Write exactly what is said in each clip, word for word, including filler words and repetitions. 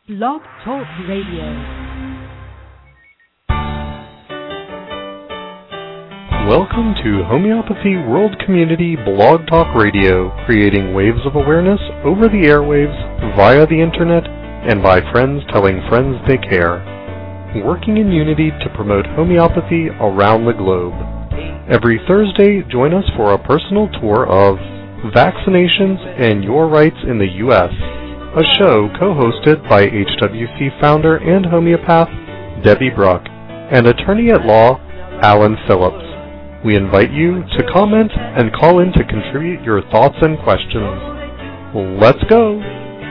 Blog Talk Radio. Welcome to Homeopathy World Community Blog Talk Radio, creating waves of awareness over the airwaves, via the internet, and by friends telling friends they care. Working in unity to promote homeopathy around the globe. Every Thursday, join us for a personal tour of Vaccinations and Your Rights in the U S, a show co-hosted by H W C founder and homeopath Debbie Bruck and attorney-at-law Alan Phillips. We invite you to comment and call in to contribute your thoughts and questions. Let's go!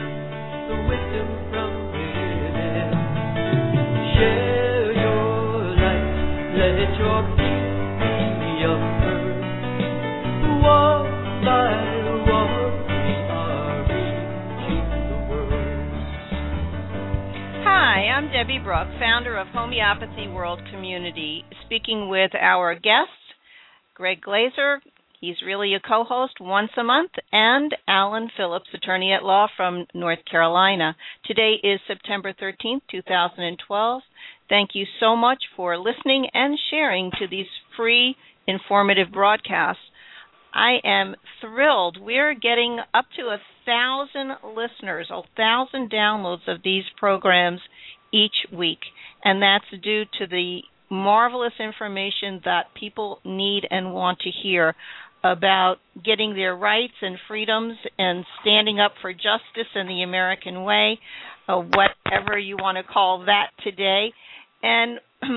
Hi, I'm Debbie Bruck, founder of Homeopathy World Community, speaking with our guests, Greg Glazer, he's really a co-host once a month, and Alan Phillips, attorney-at-law from North Carolina. Today is September thirteenth, two thousand twelve. Thank you so much for listening and sharing to these free, informative broadcasts. I am thrilled. We're getting up to a thousand listeners, a thousand downloads of these programs each week, and that's due to the marvelous information that people need and want to hear about getting their rights and freedoms and standing up for justice in the American way, uh, whatever you want to call that today. And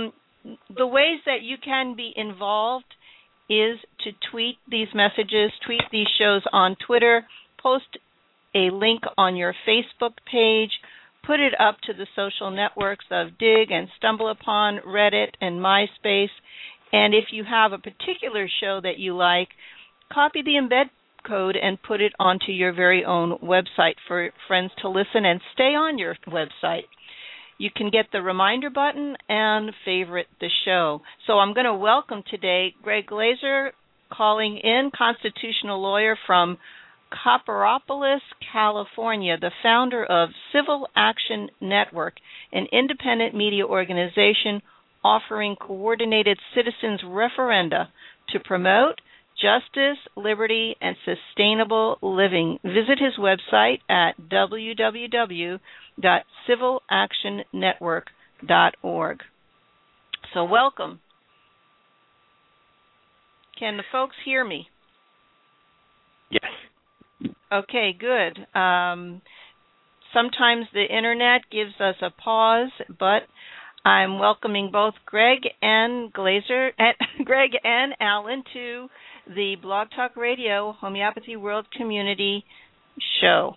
the ways that you can be involved is to tweet these messages, tweet these shows on Twitter, post a link on your Facebook page, put it up to the social networks of Dig and StumbleUpon, Reddit, and MySpace. And if you have a particular show that you like, copy the embed code and put it onto your very own website for friends to listen and stay on your website. You can get the reminder button and favorite the show. So I'm going to welcome today Greg Glazer, calling in, constitutional lawyer from Copperopolis, California, the founder of Civil Action Network, an independent media organization offering coordinated citizens referenda to promote justice, liberty, and sustainable living. Visit his website at w w w dot civil action network dot org. So welcome. Can the folks hear me? Yes. Okay, good. Um, sometimes the internet gives us a pause, but I'm welcoming both Greg and Glazer, uh, Greg and Alan to the Blog Talk Radio Homeopathy World Community show.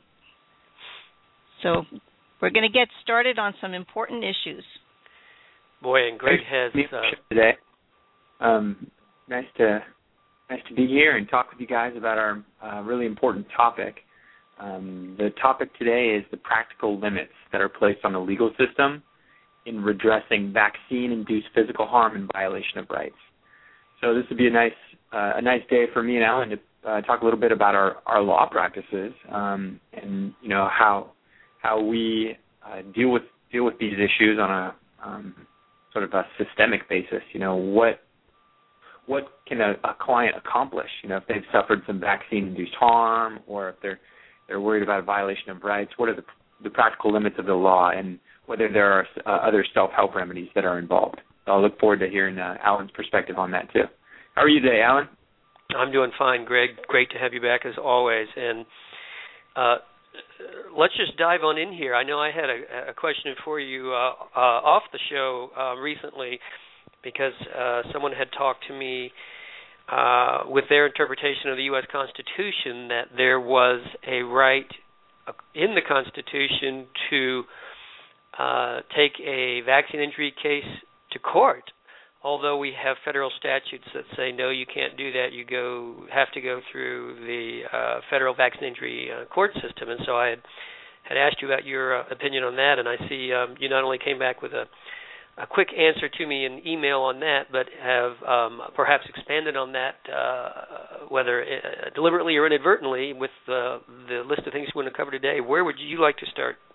So we're going to get started on some important issues. Boy, and Greg has uh, today. Um, nice to. Nice to be here and talk with you guys about our uh, really important topic. Um, the topic today is the practical limits that are placed on the legal system in redressing vaccine-induced physical harm and violation of rights. So this would be a nice uh, a nice day for me and Alan to uh, talk a little bit about our, our law practices um, and you know how how we uh, deal with deal with these issues on a um, sort of a systemic basis. You know what. What can a, a client accomplish, you know, if they've suffered some vaccine-induced harm or if they're they're worried about a violation of rights? What are the, the practical limits of the law and whether there are uh, other self-help remedies that are involved? So I'll look forward to hearing uh, Alan's perspective on that, too. How are you today, Alan? I'm doing fine, Greg. Great to have you back as always. And uh, let's just dive on in here. I know I had a, a question for you uh, uh, off the show uh, recently, because uh, someone had talked to me uh, with their interpretation of the U S Constitution that there was a right in the Constitution to uh, take a vaccine injury case to court, although we have federal statutes that say, no, you can't do that. You go have to go through the uh, federal vaccine injury uh, court system. And so I had, had asked you about your uh, opinion on that, and I see um, you not only came back with a a quick answer to me in email on that, but have um, perhaps expanded on that, uh, whether uh, deliberately or inadvertently, with uh, the list of things we want to cover today. Where would you like to start,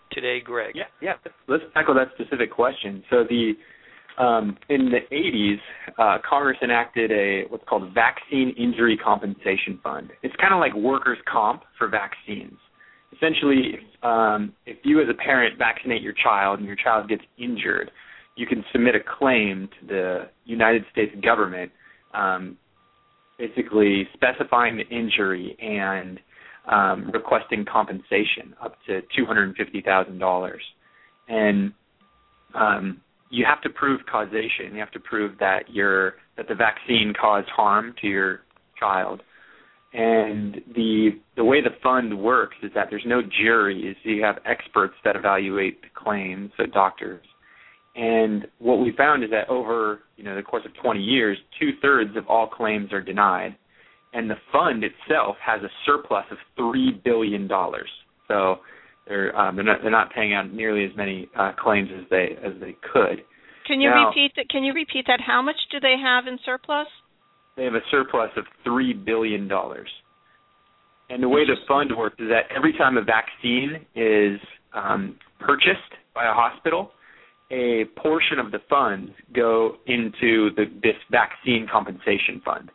today, Greg? Yeah, yeah. Let's tackle that specific question. So the um, in the eighties, uh, Congress enacted a what's called a Vaccine Injury Compensation Fund. It's kind of like workers' comp for vaccines. Essentially, if, um, if you as a parent vaccinate your child and your child gets injured, you can submit a claim to the United States government, um, basically specifying the injury and um, requesting compensation up to two hundred fifty thousand dollars. And um, you have to prove causation. You have to prove that your that the vaccine caused harm to your child. And the the way the fund works is that there's no juries. You have experts that evaluate the claims, so doctors. And what we found is that over you know the course of twenty years, two thirds of all claims are denied, and the fund itself has a surplus of three billion dollars. So they're um, they're not they're not paying out nearly as many uh, claims as they as they could. Can you now, repeat that? Can you repeat that? How much do they have in surplus? They have a surplus of three billion dollars. And the way the fund works is that every time a vaccine is um, purchased by a hospital, a portion of the funds go into the, this vaccine compensation fund.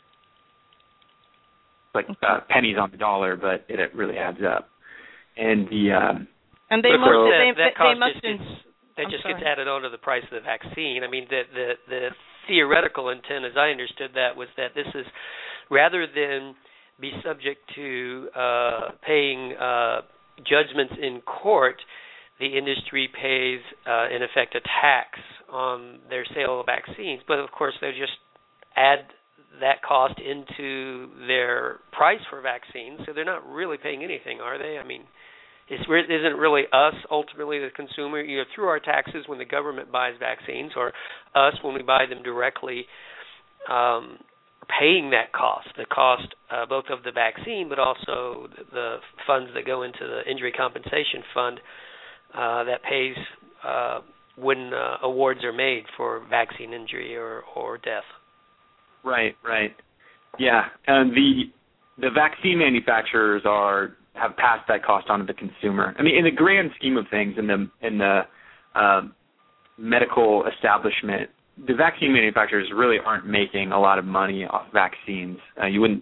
It's like uh, pennies on the dollar, but it, it really adds up. And the um, and they but must that, they, that they, cost they must just in, gets, that I'm just sorry. gets added on to the price of the vaccine. I mean, the, the the theoretical intent, as I understood that, was that this is rather than be subject to uh, paying uh, judgments in court, the industry pays, uh, in effect, a tax on their sale of vaccines. But, of course, they just add that cost into their price for vaccines, so they're not really paying anything, are they? I mean, it's, isn't really us, ultimately, the consumer, either through our taxes when the government buys vaccines or us when we buy them directly, um, paying that cost, the cost uh, both of the vaccine but also the funds that go into the injury compensation fund uh, that pays uh, when uh, awards are made for vaccine injury or, or death. Right, right. Yeah, and the the vaccine manufacturers are have passed that cost on to the consumer. I mean, in the grand scheme of things, in the in the uh, medical establishment, the vaccine manufacturers really aren't making a lot of money off vaccines. Uh, you wouldn't.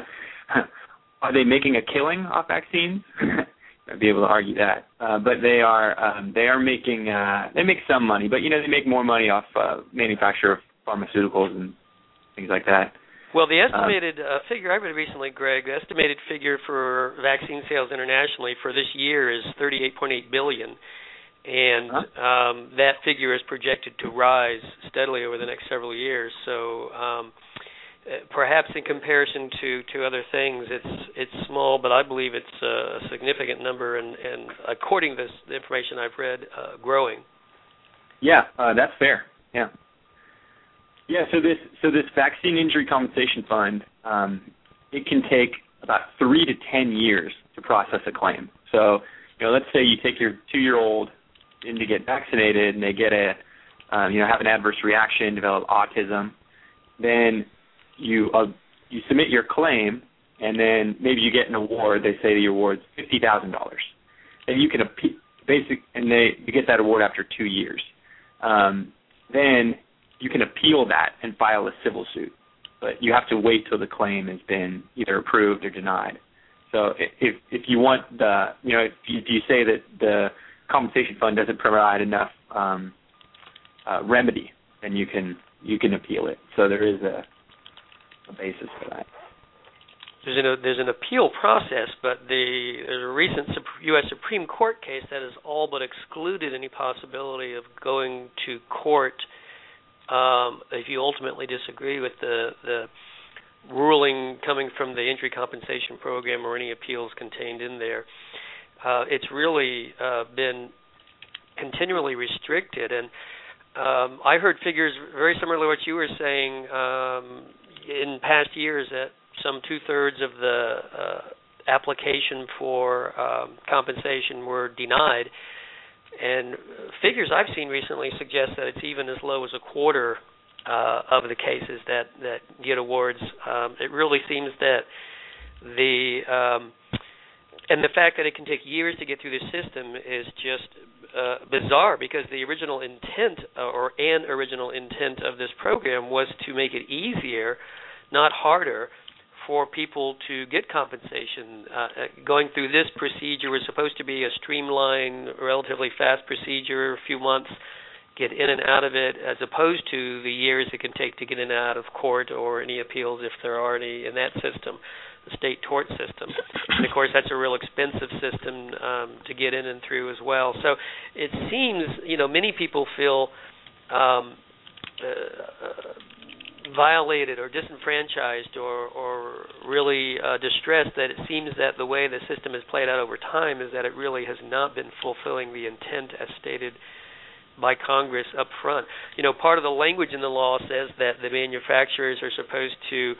Are they making a killing off vaccines? I'd be able to argue that, uh, but they are. Um, they are making. Uh, they make some money, but you know they make more money off uh, manufacture of pharmaceuticals and things like that. Well, the estimated uh, figure I read recently, Greg, the estimated figure for vaccine sales internationally for this year is thirty-eight point eight billion dollars. And um, that figure is projected to rise steadily over the next several years. So um, perhaps in comparison to, to other things, it's it's small, but I believe it's a significant number, and, and according to this, the information I've read, uh, growing. Yeah, uh, that's fair. Yeah, yeah. So this so this vaccine injury compensation fund, um, it can take about three to ten years to process a claim. So you know, let's say you take your two-year-old in to get vaccinated, and they get a, um, you know, have an adverse reaction, develop autism. Then you uh, you submit your claim, and then maybe you get an award. They say the award's fifty thousand dollars, and you can appeal, basic, and they you get that award after two years. Um, then you can appeal that and file a civil suit, but you have to wait till the claim has been either approved or denied. So if if you want the, you know, if you, if you say that the compensation fund doesn't provide enough um, uh, remedy, then you can you can appeal it. So there is a, a basis for that. There's an, there's an appeal process, but the, there's a recent U S Supreme Court case that has all but excluded any possibility of going to court um, if you ultimately disagree with the, the ruling coming from the injury compensation program or any appeals contained in there. Uh, it's really uh, been continually restricted, and um, I heard figures very similar to what you were saying um, in past years that some two-thirds of the uh, application for um, compensation were denied, and figures I've seen recently suggest that it's even as low as a quarter uh, of the cases that, that get awards. Um, it really seems that the um, and the fact that it can take years to get through the system is just uh, bizarre, because the original intent uh, or an original intent of this program was to make it easier, not harder, for people to get compensation. Uh, going through this procedure was supposed to be a streamlined, relatively fast procedure, a few months, get in and out of it, as opposed to the years it can take to get in and out of court or any appeals, if there are any, in that system, the state tort system. And, of course, that's a real expensive system um, to get in and through as well. So it seems, you know, many people feel um, uh, violated or disenfranchised or, or really uh, distressed that it seems that the way the system has played out over time is that it really has not been fulfilling the intent as stated by Congress up front. You know, part of the language in the law says that the manufacturers are supposed to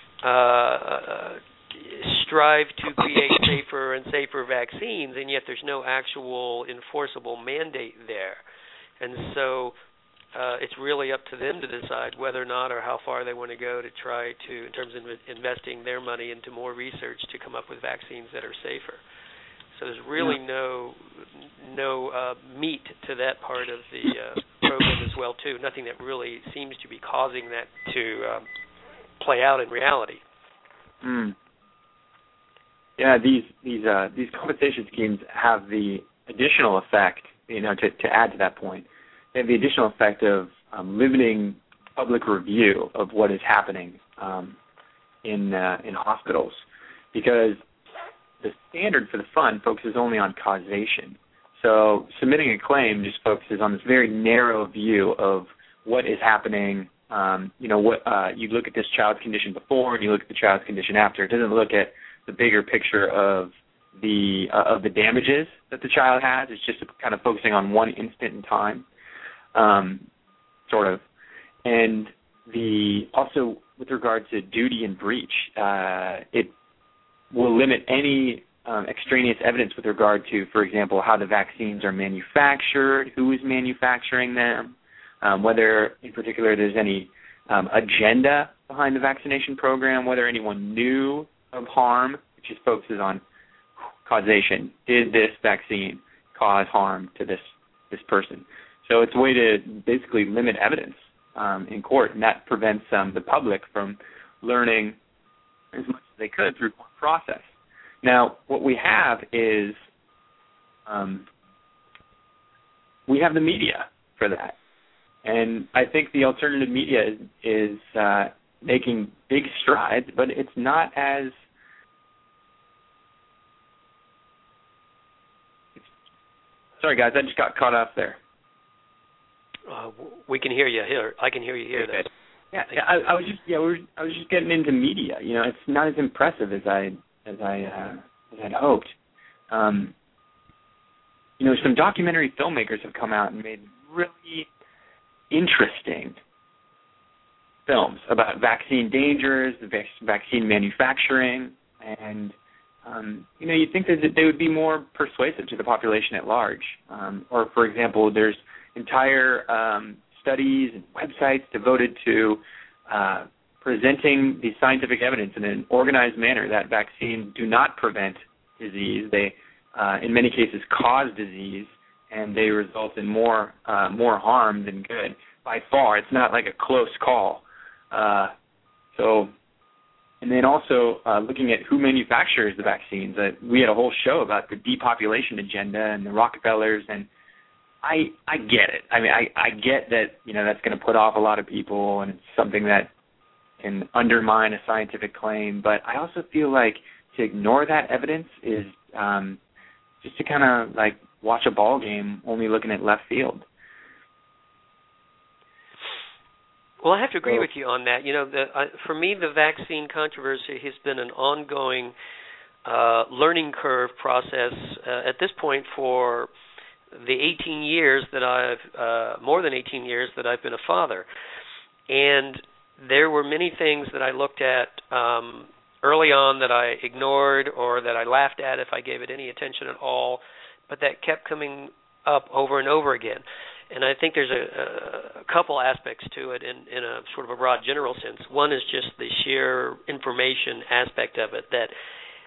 uh, strive to create safer and safer vaccines, and yet there's no actual enforceable mandate there. And so Uh, it's really up to them to decide whether or not or how far they want to go to try to, in terms of investing their money into more research to come up with vaccines that are safer. So there's really yeah. no no uh, meat to that part of the uh, program as well, too. Nothing that really seems to be causing that to um, play out in reality. Mm. Yeah, these these uh, these compensation schemes have the additional effect, you know, to, to add to that point. They have the additional effect of um, limiting public review of what is happening um, in uh, in hospitals, because the standard for the fund focuses only on causation. So submitting a claim just focuses on this very narrow view of what is happening. Um, you know, what uh, you look at this child's condition before and you look at the child's condition after. It doesn't look at the bigger picture of the uh, of the damages that the child has. It's just kind of focusing on one instant in time. Um, sort of, and the also with regard to duty and breach, uh, it will limit any um, extraneous evidence with regard to, for example, how the vaccines are manufactured, who is manufacturing them, um, whether in particular there's any um, agenda behind the vaccination program, whether anyone knew of harm, which just focuses on causation. Did this vaccine cause harm to this this person? So it's a way to basically limit evidence um, in court, and that prevents um, the public from learning as much as they could through court process. Now, what we have is um, we have the media for that, and I think the alternative media is, is uh, making big strides, but it's not as sorry, guys, I just got caught off there. Uh, we can hear you here. I can hear you here. Okay. Yeah, yeah I, I was just yeah, we were, I was just getting into media. You know, it's not as impressive as I as I uh, as I'd hoped. Um, you know, some documentary filmmakers have come out and made really interesting films about vaccine dangers, the vaccine manufacturing, and um, you know, you'd think that they would be more persuasive to the population at large. Um, or, for example, there's entire um, studies and websites devoted to uh, presenting the scientific evidence in an organized manner that vaccines do not prevent disease. They, uh, in many cases, cause disease, and they result in more uh, more harm than good. By far, it's not like a close call. Uh, so, and then also uh, looking at who manufactures the vaccines. Uh, we had a whole show about the depopulation agenda and the Rockefellers, and I I get it. I mean, I, I get that, you know, that's going to put off a lot of people, and it's something that can undermine a scientific claim. But I also feel like to ignore that evidence is um, just to kind of like watch a ball game only looking at left field. Well, I have to agree with you on that. You know, the, uh, for me, the vaccine controversy has been an ongoing uh, learning curve process uh, at this point for the eighteen years that I've, uh, more than eighteen years that I've been a father. And there were many things that I looked at um, early on that I ignored or that I laughed at if I gave it any attention at all, but that kept coming up over and over again. And I think there's a, a couple aspects to it in, in a sort of a broad general sense. One is just the sheer information aspect of it, that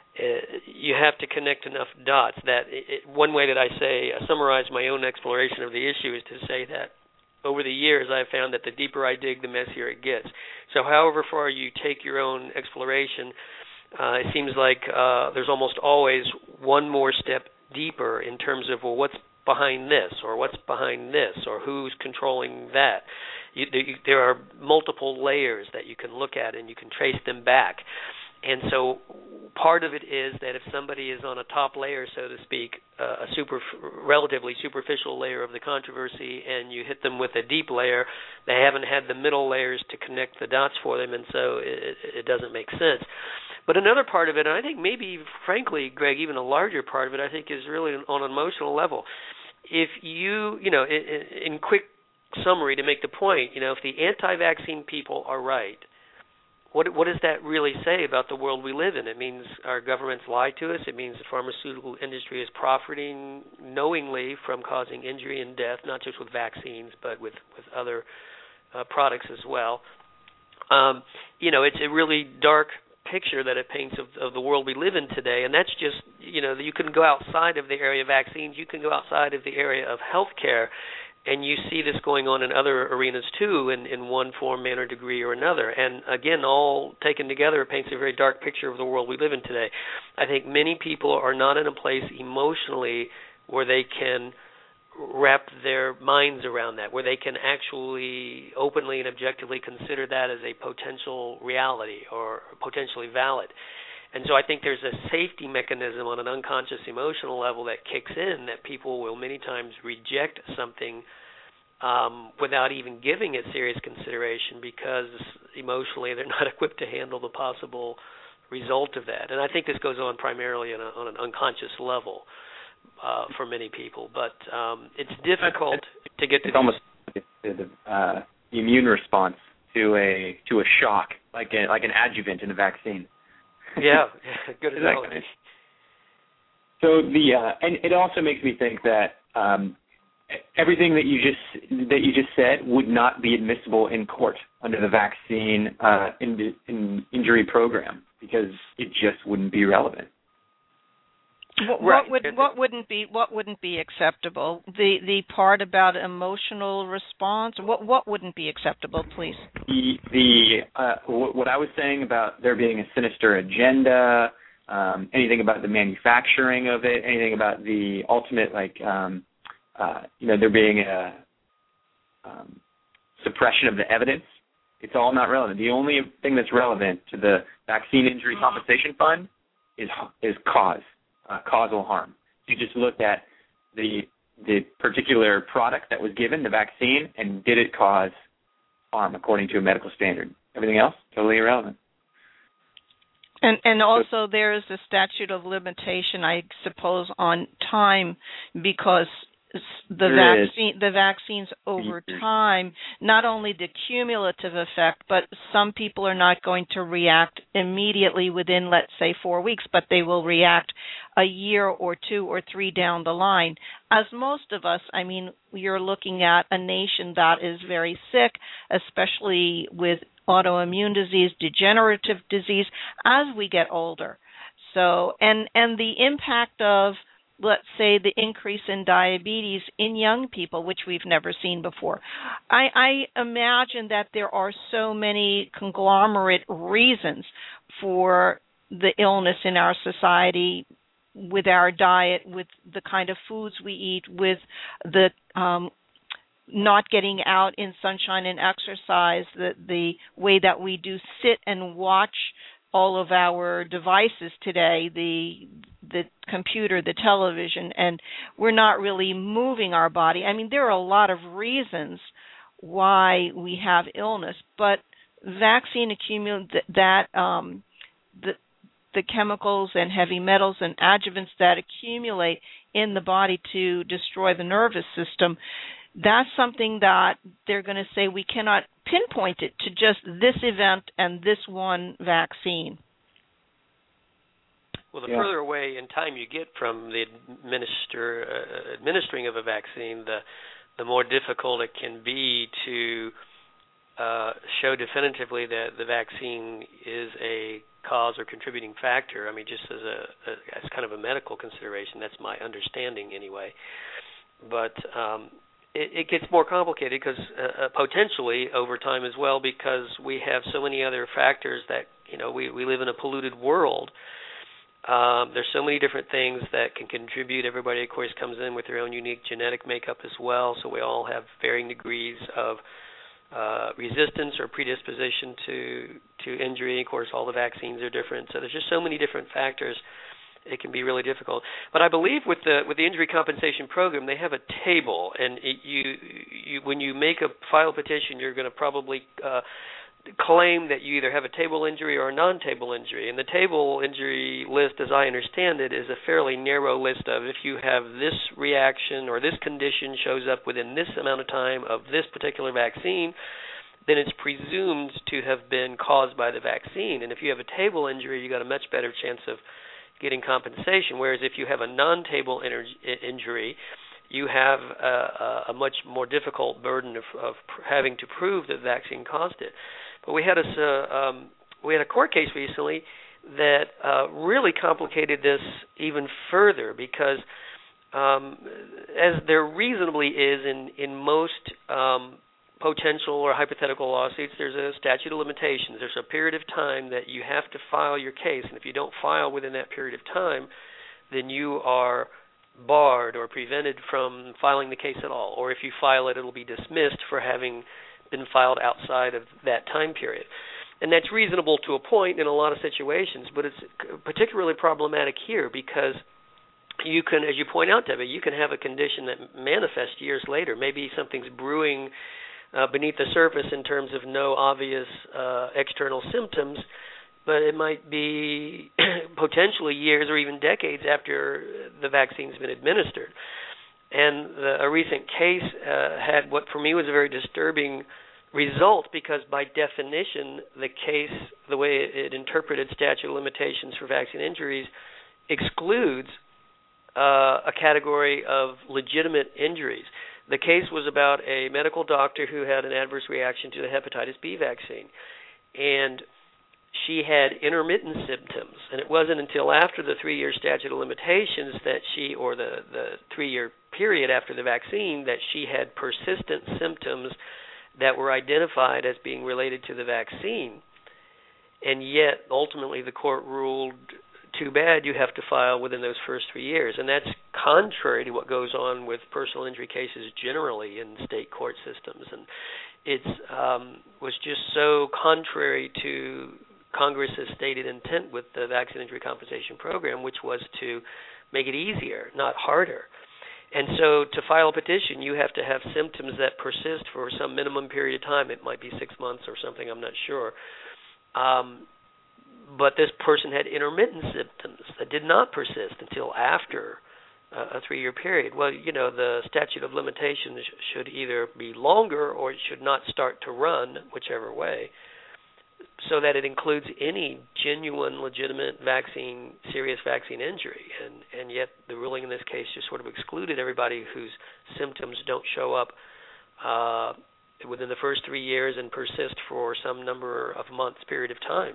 uh, you have to connect enough dots that it, it, one way that I say, I summarize my own exploration of the issue is to say that over the years I've found that the deeper I dig, the messier it gets. So however far you take your own exploration, uh, it seems like uh, there's almost always one more step deeper in terms of, well, what's behind this, or what's behind this, or who's controlling that. You, there are multiple layers that you can look at, and you can trace them back. And so part of it is that if somebody is on a top layer, so to speak, uh, a super, relatively superficial layer of the controversy, and you hit them with a deep layer, they haven't had the middle layers to connect the dots for them, and so it, it doesn't make sense. But another part of it, and I think maybe, frankly, Greg, even a larger part of it, I think is really on an emotional level. If you, you know, in, in quick summary to make the point, you know, if the anti-vaccine people are right, What what does that really say about the world we live in? It means our governments lie to us. It means the pharmaceutical industry is profiting knowingly from causing injury and death, not just with vaccines, but with, with other uh, products as well. Um, you know, it's a really dark picture that it paints of, of the world we live in today, and that's just, you know, you can go outside of the area of vaccines, you can go outside of the area of healthcare, and you see this going on in other arenas too, in, in one form, manner, degree, or another. And again, all taken together, it paints a very dark picture of the world we live in today. I think many people are not in a place emotionally where they can wrap their minds around that, where they can actually openly and objectively consider that as a potential reality or potentially valid. And so I think there's a safety mechanism on an unconscious emotional level that kicks in, that people will many times reject something um, without even giving it serious consideration because emotionally they're not equipped to handle the possible result of that. And I think this goes on primarily on, a, on an unconscious level uh, for many people. But um, it's difficult to get to... It's almost the, uh, the immune response to a to a shock, like a, like an adjuvant in a vaccine. Yeah, good analogy. So the uh, and it also makes me think that um, everything that you just that you just said would not be admissible in court under the vaccine uh, in, in injury program because it just wouldn't be relevant. What, what would what wouldn't be what wouldn't be acceptable? The the part about emotional response. What what wouldn't be acceptable, please? The the uh, what I was saying about there being a sinister agenda, um, anything about the manufacturing of it, anything about the ultimate like um, uh, you know there being a um, suppression of the evidence. It's all not relevant. The only thing that's relevant to the Vaccine Injury Compensation Fund is is cause. Uh, causal harm. You just looked at the the particular product that was given, the vaccine, and did it cause harm according to a medical standard. Everything else, totally irrelevant. And and also there is a statute of limitation, I suppose, on time because the there vaccine is. the vaccines over time, not only the cumulative effect, but some people are not going to react immediately within, let's say, four weeks, but they will react a year or two or three down the line. As most of us, I mean, you're looking at a nation that is very sick, especially with autoimmune disease, degenerative disease, as we get older. So, and and the impact of, let's say, the increase in diabetes in young people, which we've never seen before. I, I imagine that there are so many conglomerate reasons for the illness in our society, with our diet, with the kind of foods we eat, with the um, not getting out in sunshine and exercise, the, the way that we do sit and watch all of our devices today, the the computer, the television, and we're not really moving our body. I mean, there are a lot of reasons why we have illness, but vaccine accumulate that um, the the chemicals and heavy metals and adjuvants that accumulate in the body to destroy the nervous system. That's something that they're going to say we cannot pinpoint it to just this event and this one vaccine. Well, the yeah. further away in time you get from the administer, uh, administering of a vaccine, the the more difficult it can be to uh, show definitively that the vaccine is a cause or contributing factor. I mean, just as a, a as kind of a medical consideration, that's my understanding anyway. But um, it, it gets more complicated because uh, potentially over time as well, because we have so many other factors that, you know, we, we live in a polluted world. Um, there's so many different things that can contribute. Everybody, of course, comes in with their own unique genetic makeup as well, so we all have varying degrees of uh, resistance or predisposition to to injury. Of course, all the vaccines are different, so there's just so many different factors. It can be really difficult. But I believe with the with the injury compensation program, they have a table, and it, you, you when you make a file petition, you're going to probably uh, claim that you either have a table injury or a non-table injury. And the table injury list, as I understand it, is a fairly narrow list of if you have this reaction or this condition shows up within this amount of time of this particular vaccine, then it's presumed to have been caused by the vaccine. And if you have a table injury, you got a much better chance of getting compensation, whereas if you have a non-table injury, you have a, a much more difficult burden of, of having to prove that the vaccine caused it. But we had a uh, um, we had a court case recently that uh, really complicated this even further because, um, as there reasonably is in in most um, potential or hypothetical lawsuits, there's a statute of limitations. There's a period of time that you have to file your case, and if you don't file within that period of time, then you are barred or prevented from filing the case at all. Or if you file it, it'll be dismissed for having been filed outside of that time period. And that's reasonable to a point in a lot of situations, but it's particularly problematic here because you can, as you point out, Debbie, you can have a condition that manifests years later. Maybe something's brewing uh, beneath the surface in terms of no obvious uh, external symptoms, but it might be potentially years or even decades after the vaccine's been administered. And the, a recent case uh, had what for me was a very disturbing result because by definition the case, the way it interpreted statute of limitations for vaccine injuries, excludes uh, a category of legitimate injuries. The case was about a medical doctor who had an adverse reaction to the hepatitis B vaccine. And she had intermittent symptoms, and it wasn't until after the three-year statute of limitations that she, or the, the three-year period after the vaccine, that she had persistent symptoms that were identified as being related to the vaccine. And yet, ultimately, the court ruled, too bad, you have to file within those first three years. And that's contrary to what goes on with personal injury cases generally in state court systems. And it um, was just so contrary to Congress's stated intent with the Vaccine Injury Compensation Program, which was to make it easier, not harder. And so to file a petition, you have to have symptoms that persist for some minimum period of time. It might be six months or something, I'm not sure. Um, but this person had intermittent symptoms that did not persist until after uh, a three-year period. Well, you know, the statute of limitations should either be longer or it should not start to run, whichever way, so that it includes any genuine, legitimate vaccine, serious vaccine injury. And, and yet the ruling in this case just sort of excluded everybody whose symptoms don't show up uh, within the first three years and persist for some number of months period of time.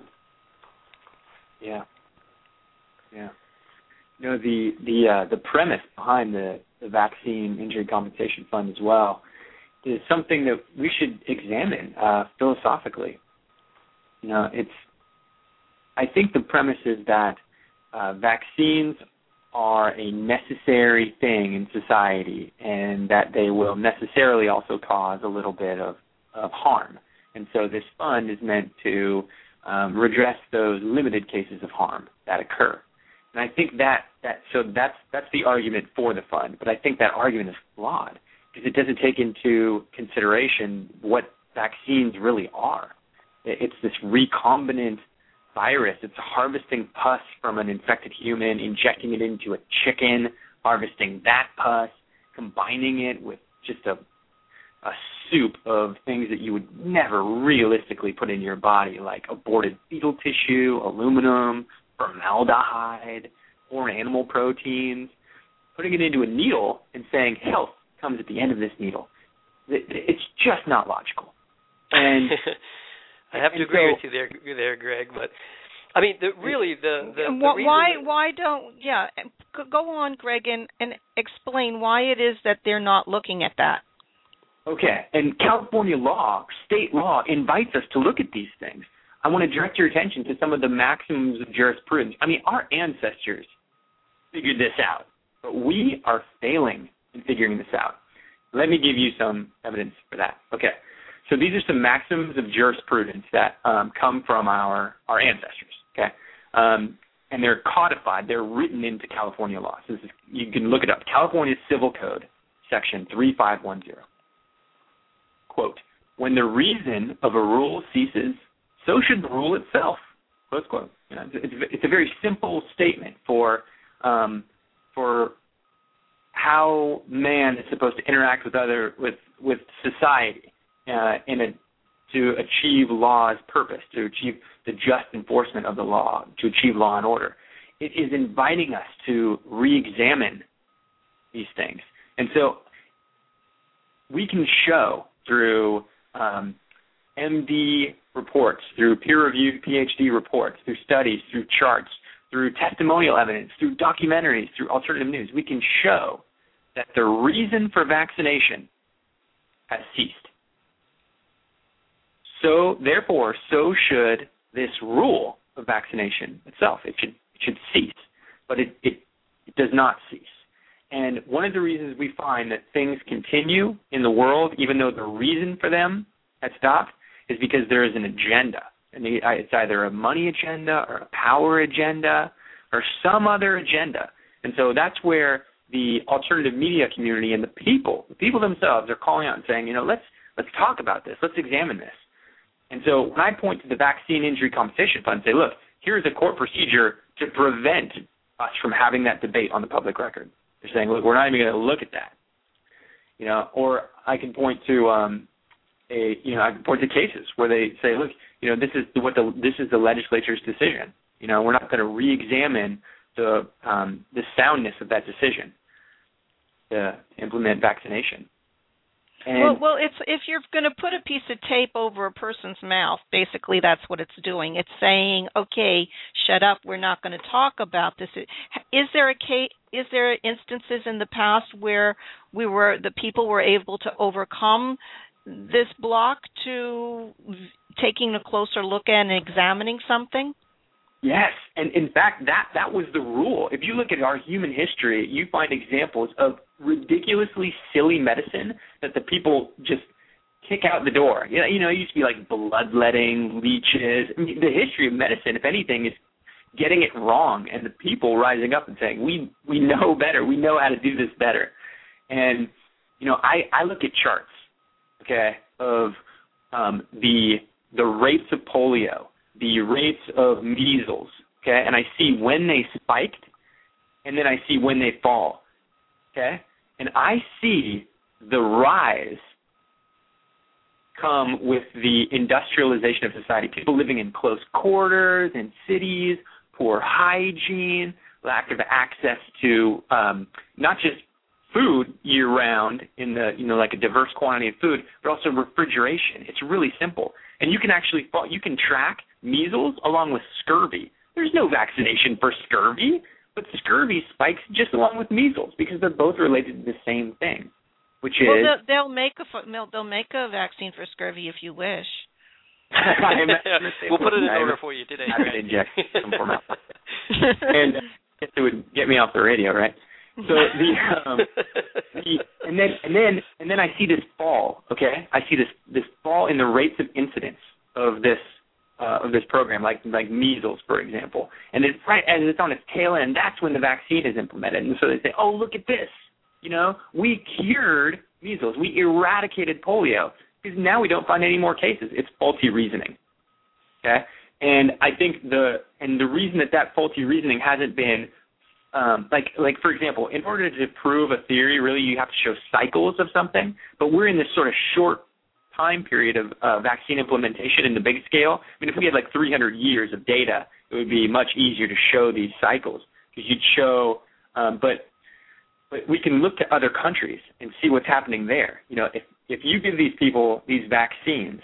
Yeah. Yeah. You know, the the uh, the premise behind the, the Vaccine Injury Compensation Fund as well is something that we should examine uh, philosophically. You know, it's, I think the premise is that uh, vaccines are a necessary thing in society and that they will necessarily also cause a little bit of, of harm. And so this fund is meant to um, redress those limited cases of harm that occur. And I think that, that so that's that's the argument for the fund, but I think that argument is flawed because it doesn't take into consideration what vaccines really are. It's this recombinant virus. It's harvesting pus from an infected human, injecting it into a chicken, harvesting that pus, combining it with just a a soup of things that you would never realistically put in your body, like aborted fetal tissue, aluminum, formaldehyde, foreign animal proteins, putting it into a needle and saying health comes at the end of this needle. It's just not logical. And I have to and agree so, with you there, there, Greg. But I mean, the, really, the, the, the why reason why don't yeah? Go on, Greg, and, and explain why it is that they're not looking at that. Okay, and California law, state law, invites us to look at these things. I want to direct your attention to some of the maxims of jurisprudence. I mean, our ancestors figured this out, but we are failing in figuring this out. Let me give you some evidence for that. Okay, so these are some maxims of jurisprudence that um, come from our, our ancestors, okay? Um, and they're codified. They're written into California law. So this is, you can look it up. California Civil Code, Section three five one zero. Quote, when the reason of a rule ceases, so should the rule itself. Close quote. You know, it's, it's a very simple statement for um, for how man is supposed to interact with other with with society uh, in a to achieve law's purpose, to achieve the just enforcement of the law, to achieve law and order. It is inviting us to re-examine these things, and so we can show through um, M D reports, through peer-reviewed P H D reports, through studies, through charts, through testimonial evidence, through documentaries, through alternative news, we can show that the reason for vaccination has ceased. So, therefore, so should this rule of vaccination itself. It should it should cease, but it, it, it does not cease. And one of the reasons we find that things continue in the world, even though the reason for them has stopped, is because there is an agenda. And it's either a money agenda or a power agenda or some other agenda. And so that's where the alternative media community and the people, the people themselves are calling out and saying, you know, let's let's talk about this. Let's examine this. And so when I point to the Vaccine Injury Compensation Fund and say, look, here's a court procedure to prevent us from having that debate on the public record. They're saying, look, we're not even going to look at that, you know. Or I can point to, um, a, you know, I can point to cases where they say, look, you know, this is what the this is the legislature's decision. You know, we're not going to re-examine the um, the soundness of that decision to implement vaccination. And well, well, it's if you're going to put a piece of tape over a person's mouth, basically that's what it's doing. It's saying, okay, shut up. We're not going to talk about this. Is there a case? Is there instances in the past where we were the people were able to overcome this block to taking a closer look at and examining something? Yes, and in fact, that, that was the rule. If you look at our human history, you find examples of ridiculously silly medicine that the people just kick out the door. You know, you know it used to be like bloodletting, leeches. I mean, the history of medicine, if anything, is getting it wrong, and the people rising up and saying, we we know better. We know how to do this better. And, you know, I, I look at charts, okay, of um, the the rates of polio, the rates of measles, okay, and I see when they spiked, and then I see when they fall, okay, and I see the rise come with the industrialization of society, people living in close quarters, in cities, poor hygiene, lack of access to um, not just food year-round in the, you know, like a diverse quantity of food, but also refrigeration. It's really simple. And you can actually, you can track measles along with scurvy. There's no vaccination for scurvy, but scurvy spikes just along with measles because they're both related to the same thing, which well, is... Well, they'll, they'll, make a, they'll make a vaccine for scurvy if you wish. We'll put it in order for you today. I would inject some form and uh, it would get me off the radio, right? So the, um, the and then and then and then I see this fall. Okay, I see this this fall in the rates of incidence of this uh, of this program, like like measles, for example. And it's right as it's on its tail end. That's when the vaccine is implemented. And so they say, oh, look at this. You know, we cured measles. We eradicated polio because now we don't find any more cases. It's faulty reasoning. Okay, and I think the and the reason that that faulty reasoning hasn't been Um, like, like for example, in order to prove a theory, really you have to show cycles of something. But we're in this sort of short time period of uh, vaccine implementation in the big scale. I mean, if we had like three hundred years of data, it would be much easier to show these cycles because you'd show. Um, but but we can look to other countries and see what's happening there. You know, if if you give these people these vaccines,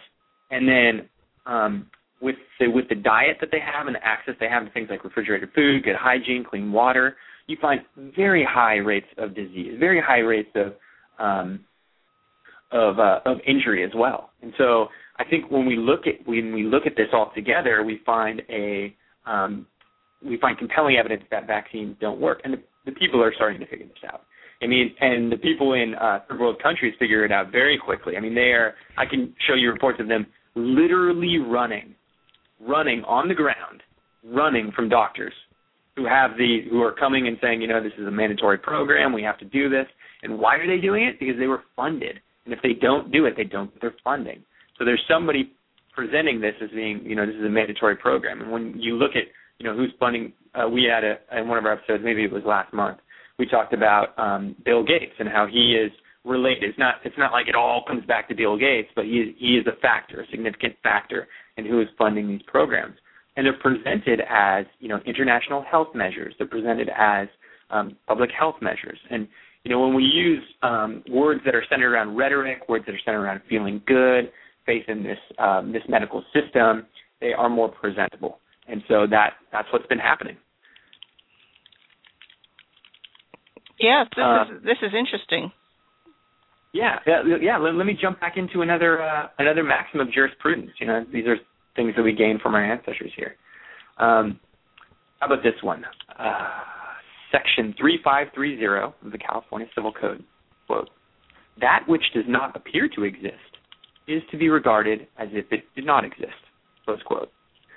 and then um, with the, with the diet that they have and the access they have to things like refrigerated food, good hygiene, clean water, you find very high rates of disease, very high rates of um, of uh, of injury as well. And so I think when we look at when we look at this all together, we find a um, we find compelling evidence that vaccines don't work, and the, the people are starting to figure this out. I mean, and the people in uh, third world countries figure it out very quickly. I mean, they are. I can show you reports of them literally running, running on the ground, running from doctors who have the who are coming and saying, you know, this is a mandatory program. We have to do this. And why are they doing it? Because they were funded. And if they don't do it, they don't get their funding. So there's somebody presenting this as being, you know, this is a mandatory program. And when you look at, you know, who's funding, uh, we had a, in one of our episodes, maybe it was last month, we talked about um, Bill Gates and how he is related. It's not, it's not like it all comes back to Bill Gates, but he is, he is a factor, a significant factor in who is funding these programs. And they're presented as, you know, international health measures. They're presented as um, public health measures. And you know, when we use um, words that are centered around rhetoric, words that are centered around feeling good, faith in this um, this medical system, they are more presentable, and so that that's what's been happening. Yes, this uh, is this is interesting. Yeah, yeah. yeah let, let me jump back into another uh, another maxim of jurisprudence. You know, these are things that we gained from our ancestors here. Um, how about this one? Uh, Section thirty-five thirty of the California Civil Code, quote, that which does not appear to exist is to be regarded as if it did not exist, close quote.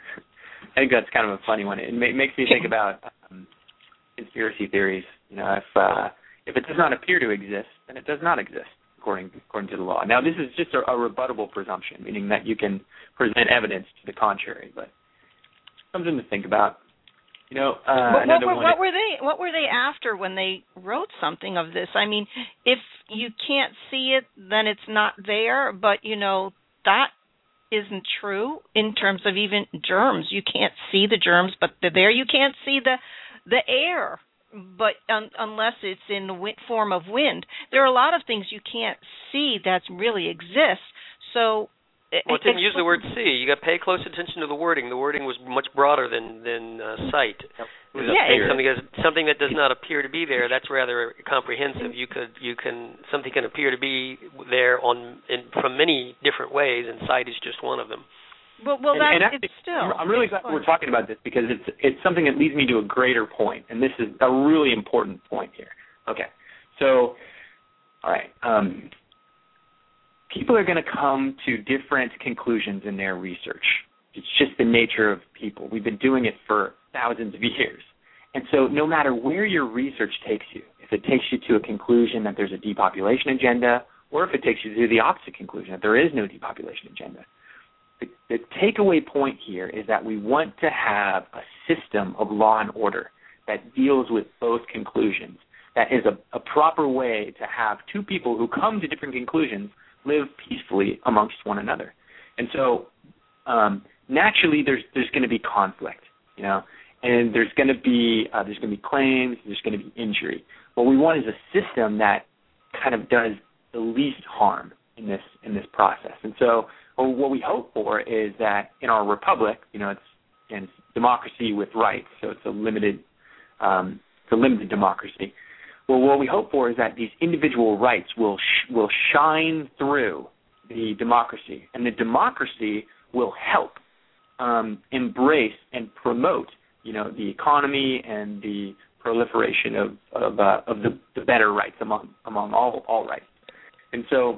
I think that's kind of a funny one. It ma- makes me think about um, conspiracy theories. You know, if uh, if it does not appear to exist, then it does not exist, according according to the law. Now, this is just a, a rebuttable presumption, meaning that you can present evidence to the contrary, but something to think about. You know, uh, what, another what, one. What were they? What were they after when they wrote something of this? I mean, if you can't see it, then it's not there. But you know that isn't true in terms of even germs. You can't see the germs, but they're there. You can't see the the air, but um, unless it's in the wind, form of wind. There are a lot of things you can't see that really exist. So. Well, it didn't use the word see. You got to pay close attention to the wording. The wording was much broader than than uh, sight. It was yeah, saying something, as, something that does not appear to be there. That's rather comprehensive. You could you can something can appear to be there on in, from many different ways, and sight is just one of them. Well, well, and, that's and actually, it's still. I'm really glad we're talking about this because it's it's something that leads me to a greater point, and this is a really important point here. Okay, so all right. Um, People are going to come to different conclusions in their research. It's just the nature of people. We've been doing it for thousands of years. And so no matter where your research takes you, if it takes you to a conclusion that there's a depopulation agenda, or if it takes you to the opposite conclusion, that there is no depopulation agenda, the, the takeaway point here is that we want to have a system of law and order that deals with both conclusions, that is a, a proper way to have two people who come to different conclusions live peacefully amongst one another. And so um, naturally there's there's going to be conflict, you know, and there's going to be uh, there's going to be claims, there's going to be injury. What we want is a system that kind of does the least harm in this in this process. And so well, what we hope for is that in our republic, you know, it's, and it's democracy with rights, so it's a limited um, it's a limited democracy. Well, what we hope for is that these individual rights will sh- will shine through the democracy, and the democracy will help um, embrace and promote, you know, the economy and the proliferation of of, uh, of the, the better rights among among all all rights. And so,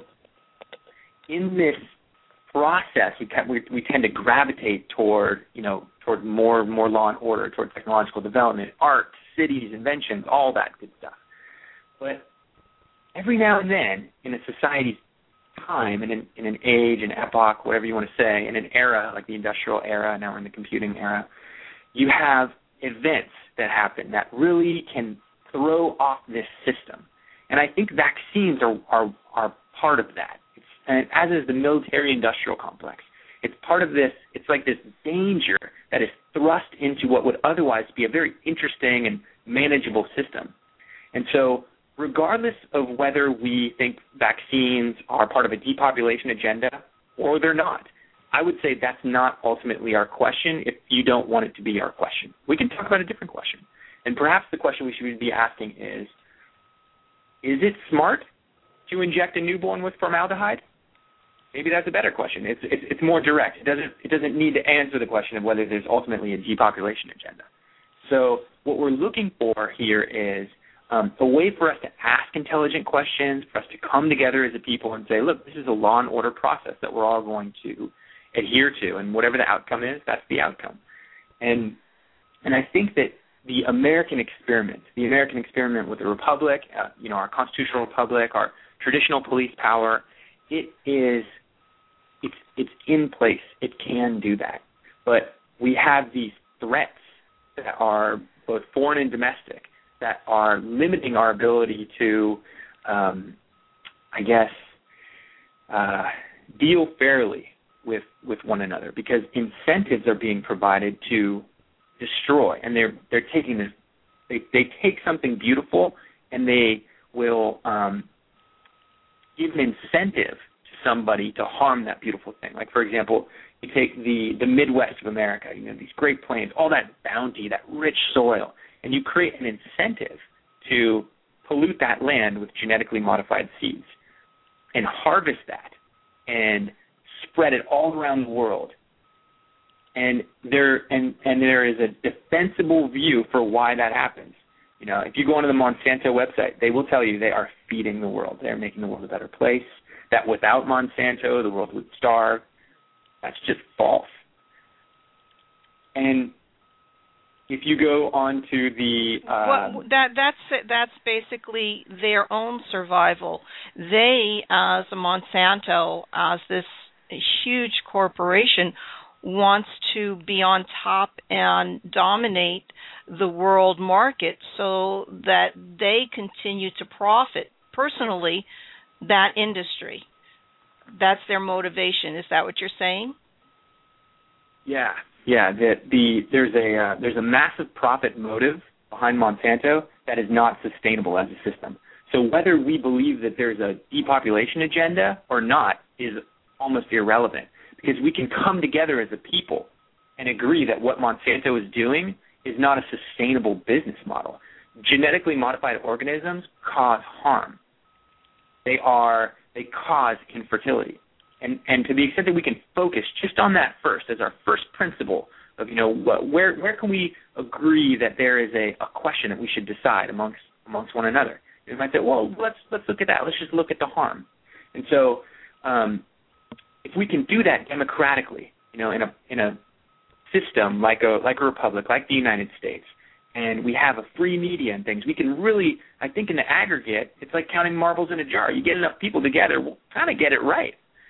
in this process, we can, we, we tend to gravitate toward, you know, toward more more law and order, toward technological development, art, cities, inventions, all that good stuff. But every now and then, in a society's time, in an, in an age, an epoch, whatever you want to say, in an era like the industrial era, now we're in the computing era, you have events that happen that really can throw off this system. And I think vaccines are are, are part of that, it's, and as is the military-industrial complex. It's part of this, it's like this danger that is thrust into what would otherwise be a very interesting and manageable system. And so regardless of whether we think vaccines are part of a depopulation agenda or they're not, I would say that's not ultimately our question if you don't want it to be our question. We can talk about a different question. And perhaps the question we should be asking is, is it smart to inject a newborn with formaldehyde? Maybe that's a better question. It's, it's, it's more direct. It doesn't, it doesn't need to answer the question of whether there's ultimately a depopulation agenda. So what we're looking for here is um, a way for us to ask intelligent questions, for us to come together as a people and say, look, this is a law and order process that we're all going to adhere to, and whatever the outcome is, that's the outcome. And and I think that the American experiment, the American experiment with the republic, uh, you know, our constitutional republic, our traditional police power, it is, it's it's in place. It can do that. But we have these threats that are both foreign and domestic that are limiting our ability to, um, I guess, uh, deal fairly with with one another, because incentives are being provided to destroy, and they're they're taking this, they they take something beautiful and they will um, give an incentive to somebody to harm that beautiful thing. Like, for example, you take the the Midwest of America, you know, these Great Plains, all that bounty, that rich soil, and you create an incentive to pollute that land with genetically modified seeds and harvest that and spread it all around the world. And there and, and there is a defensible view for why that happens. You know, if you go onto the Monsanto website, they will tell you they are feeding the world. They're making the world a better place. That without Monsanto, the world would starve. That's just false. And if you go on to the uh, well, that that's that's basically their own survival. They, as a Monsanto, as this huge corporation, wants to be on top and dominate the world market so that they continue to profit personally that industry. That's their motivation. Is that what you're saying? Yeah, yeah. The, the there's a uh, there's a massive profit motive behind Monsanto that is not sustainable as a system. So whether we believe that there's a depopulation agenda or not is almost irrelevant, because we can come together as a people and agree that what Monsanto is doing is not a sustainable business model. Genetically modified organisms cause harm. They are they cause infertility. And and to the extent that we can focus just on that first as our first principle of, you know, what, where where can we agree that there is a, a question that we should decide amongst amongst one another? You might say, well, let's let's look at that. Let's just look at the harm. And so um, if we can do that democratically, you know, in a in a system like a like a republic, like the United States, and we have a free media and things, we can really, I think in the aggregate, it's like counting marbles in a jar. You get enough people together, we'll kind of get it right.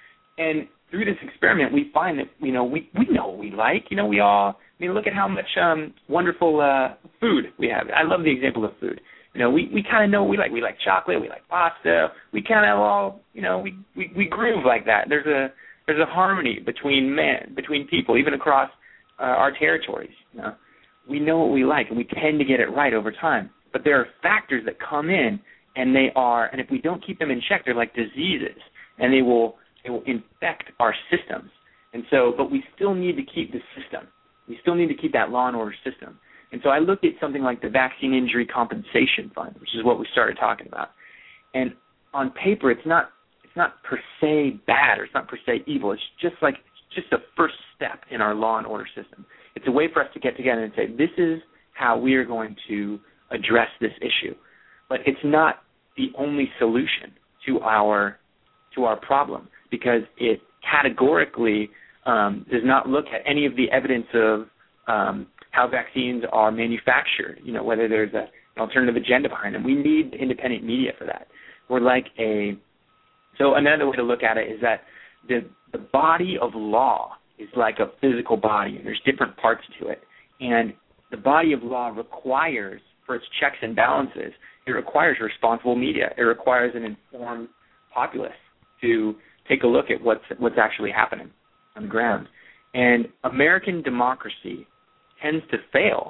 And through this experiment, we find that, you know, we, we know what we like. You know, we all, I mean, look at how much um, wonderful uh, food we have. I love the example of food. You know, we, we kind of know what we like. We like chocolate. We like pasta. We kind of all, you know, we, we, we groove like that. There's a there's a harmony between men, between people, even across uh, our territories. You know, we know what we like, and we tend to get it right over time. But there are factors that come in, and they are, and if we don't keep them in check, they're like diseases, and they will It will infect our systems. And so, but we still need to keep the system. We still need to keep that law and order system. And so I looked at something like the Vaccine Injury Compensation Fund, which is what we started talking about. And on paper, it's not it's not per se bad, or it's not per se evil. It's just like it's just a first step in our law and order system. It's a way for us to get together and say, this is how we are going to address this issue. But it's not the only solution to our to our problem, because it categorically um, does not look at any of the evidence of um, how vaccines are manufactured, you know, whether there's a, an alternative agenda behind them. We need independent media for that. We're like a – so another way to look at it is that the, the body of law is like a physical body, and there's different parts to it. And the body of law requires, for its checks and balances, it requires responsible media. It requires an informed populace to take a look at what's what's actually happening on the ground. And American democracy tends to fail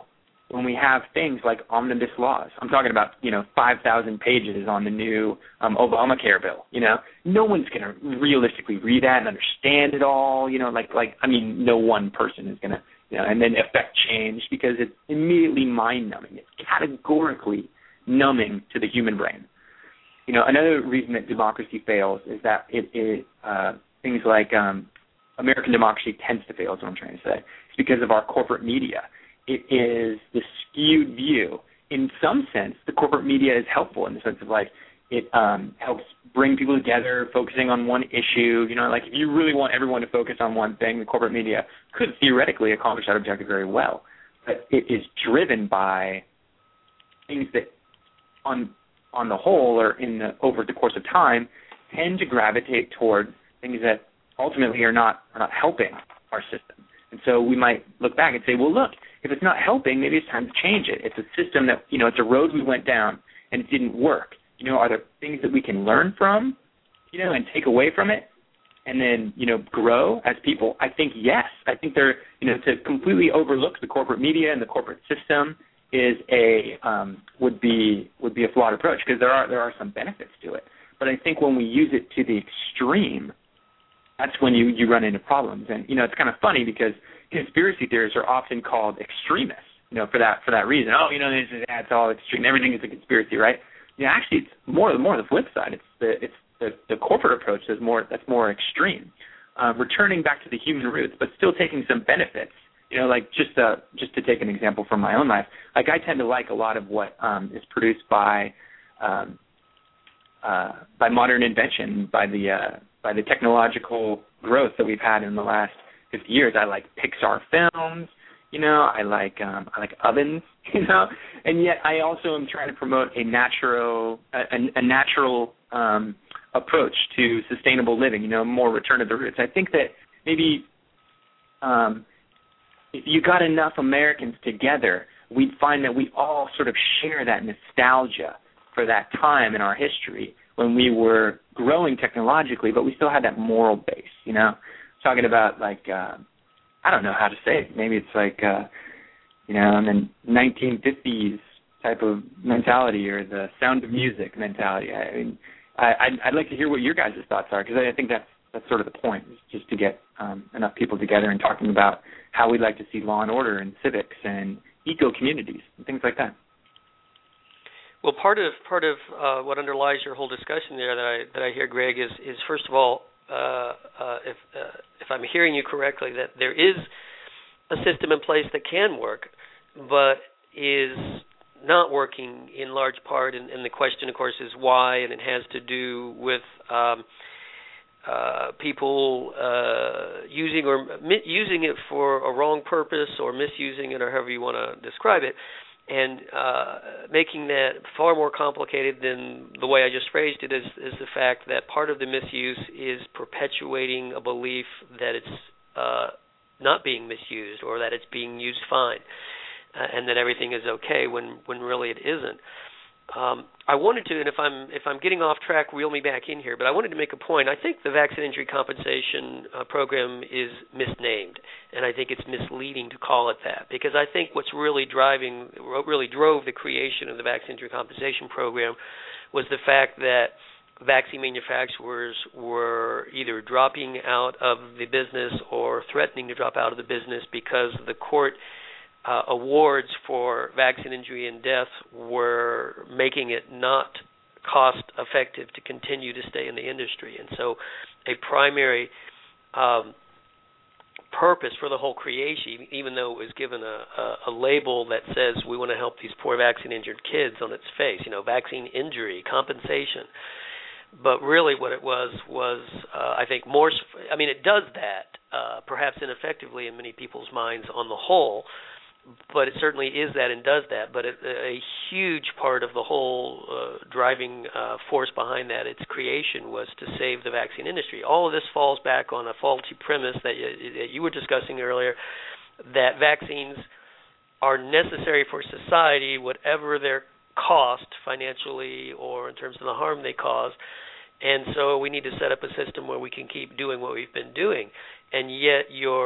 when we have things like omnibus laws. I'm talking about, you know, five thousand pages on the new um, Obamacare bill, you know. No one's going to realistically read that and understand it all, you know, like, like I mean, no one person is going to, you know, and then affect change because it's immediately mind-numbing. It's categorically numbing to the human brain. You know, another reason that democracy fails is that it, it uh, things like um, American democracy tends to fail is what I'm trying to say. It's because of our corporate media. It is the skewed view. In some sense, the corporate media is helpful in the sense of, like, it um, helps bring people together, focusing on one issue. You know, like, if you really want everyone to focus on one thing, the corporate media could theoretically accomplish that objective very well. But it is driven by things that, on on the whole or in the, over the course of time, tend to gravitate toward things that ultimately are not are not helping our system. And so we might look back and say, well, look, if it's not helping, maybe it's time to change it. It's a system that, you know, it's a road we went down and it didn't work. You know, are there things that we can learn from, you know, and take away from it and then, you know, grow as people? I think yes. I think there, you know, to completely overlook the corporate media and the corporate system is a um, would be would be a flawed approach because there are there are some benefits to it. But I think when we use it to the extreme, that's when you, you run into problems. And, you know, it's kind of funny because conspiracy theorists are often called extremists, you know, for that for that reason. Oh, you know, it's, it's all extreme. Everything is a conspiracy, right? Yeah, actually, it's more more the flip side. It's the it's the, the corporate approach that's more that's more extreme, uh, returning back to the human roots, but still taking some benefits. You know, like just uh, just to take an example from my own life, like I tend to like a lot of what um, is produced by um, uh, by modern invention, by the uh, by the technological growth that we've had in the last fifty years. I like Pixar films, you know, I like um, I like ovens, you know, and yet I also am trying to promote a natural a, a natural um, approach to sustainable living, you know, more return to the roots. I think that maybe um, if you got enough Americans together, we'd find that we all sort of share that nostalgia for that time in our history when we were growing technologically, but we still had that moral base, you know. Talking about, like, uh, I don't know how to say it. Maybe it's like, uh, you know, in the nineteen fifties type of mentality or the Sound of Music mentality. I mean, I, I'd, I'd like to hear what your guys' thoughts are because I think that's that's sort of the point, is just to get um, enough people together and talking about how we'd like to see law and order and civics and eco-communities and things like that. Well, part of part of uh, what underlies your whole discussion there that I that I hear, Greg, is is first of all, uh, uh, if uh, if I'm hearing you correctly, that there is a system in place that can work, but is not working in large part, and, and the question, of course, is why, and it has to do with um, uh, people uh, using or mi- using it for a wrong purpose, or misusing it, or however you want to describe it. And uh, making that far more complicated than the way I just phrased it is, is the fact that part of the misuse is perpetuating a belief that it's uh, not being misused, or that it's being used fine, uh, and that everything is okay when, when really it isn't. Um, I wanted to, and if I'm if I'm getting off track, reel me back in here. But I wanted to make a point. I think the vaccine injury compensation uh, program is misnamed, and I think it's misleading to call it that, because I think what's really driving, what really drove the creation of the vaccine injury compensation program was the fact that vaccine manufacturers were either dropping out of the business or threatening to drop out of the business because the court Uh, awards for vaccine injury and death were making it not cost effective to continue to stay in the industry. And so a primary um, purpose for the whole creation, even though it was given a, a, a label that says we want to help these poor vaccine injured kids on its face, you know, vaccine injury, compensation. But really what it was was, uh, I think, more, I mean, it does that, uh, perhaps ineffectively in many people's minds on the whole, but it certainly is that and does that. But it, a huge part of the whole uh, driving uh, force behind that, its creation, was to save the vaccine industry. All of this falls back on a faulty premise that you, that you were discussing earlier, that vaccines are necessary for society, whatever their cost financially or in terms of the harm they cause. And so we need to set up a system where we can keep doing what we've been doing. And yet your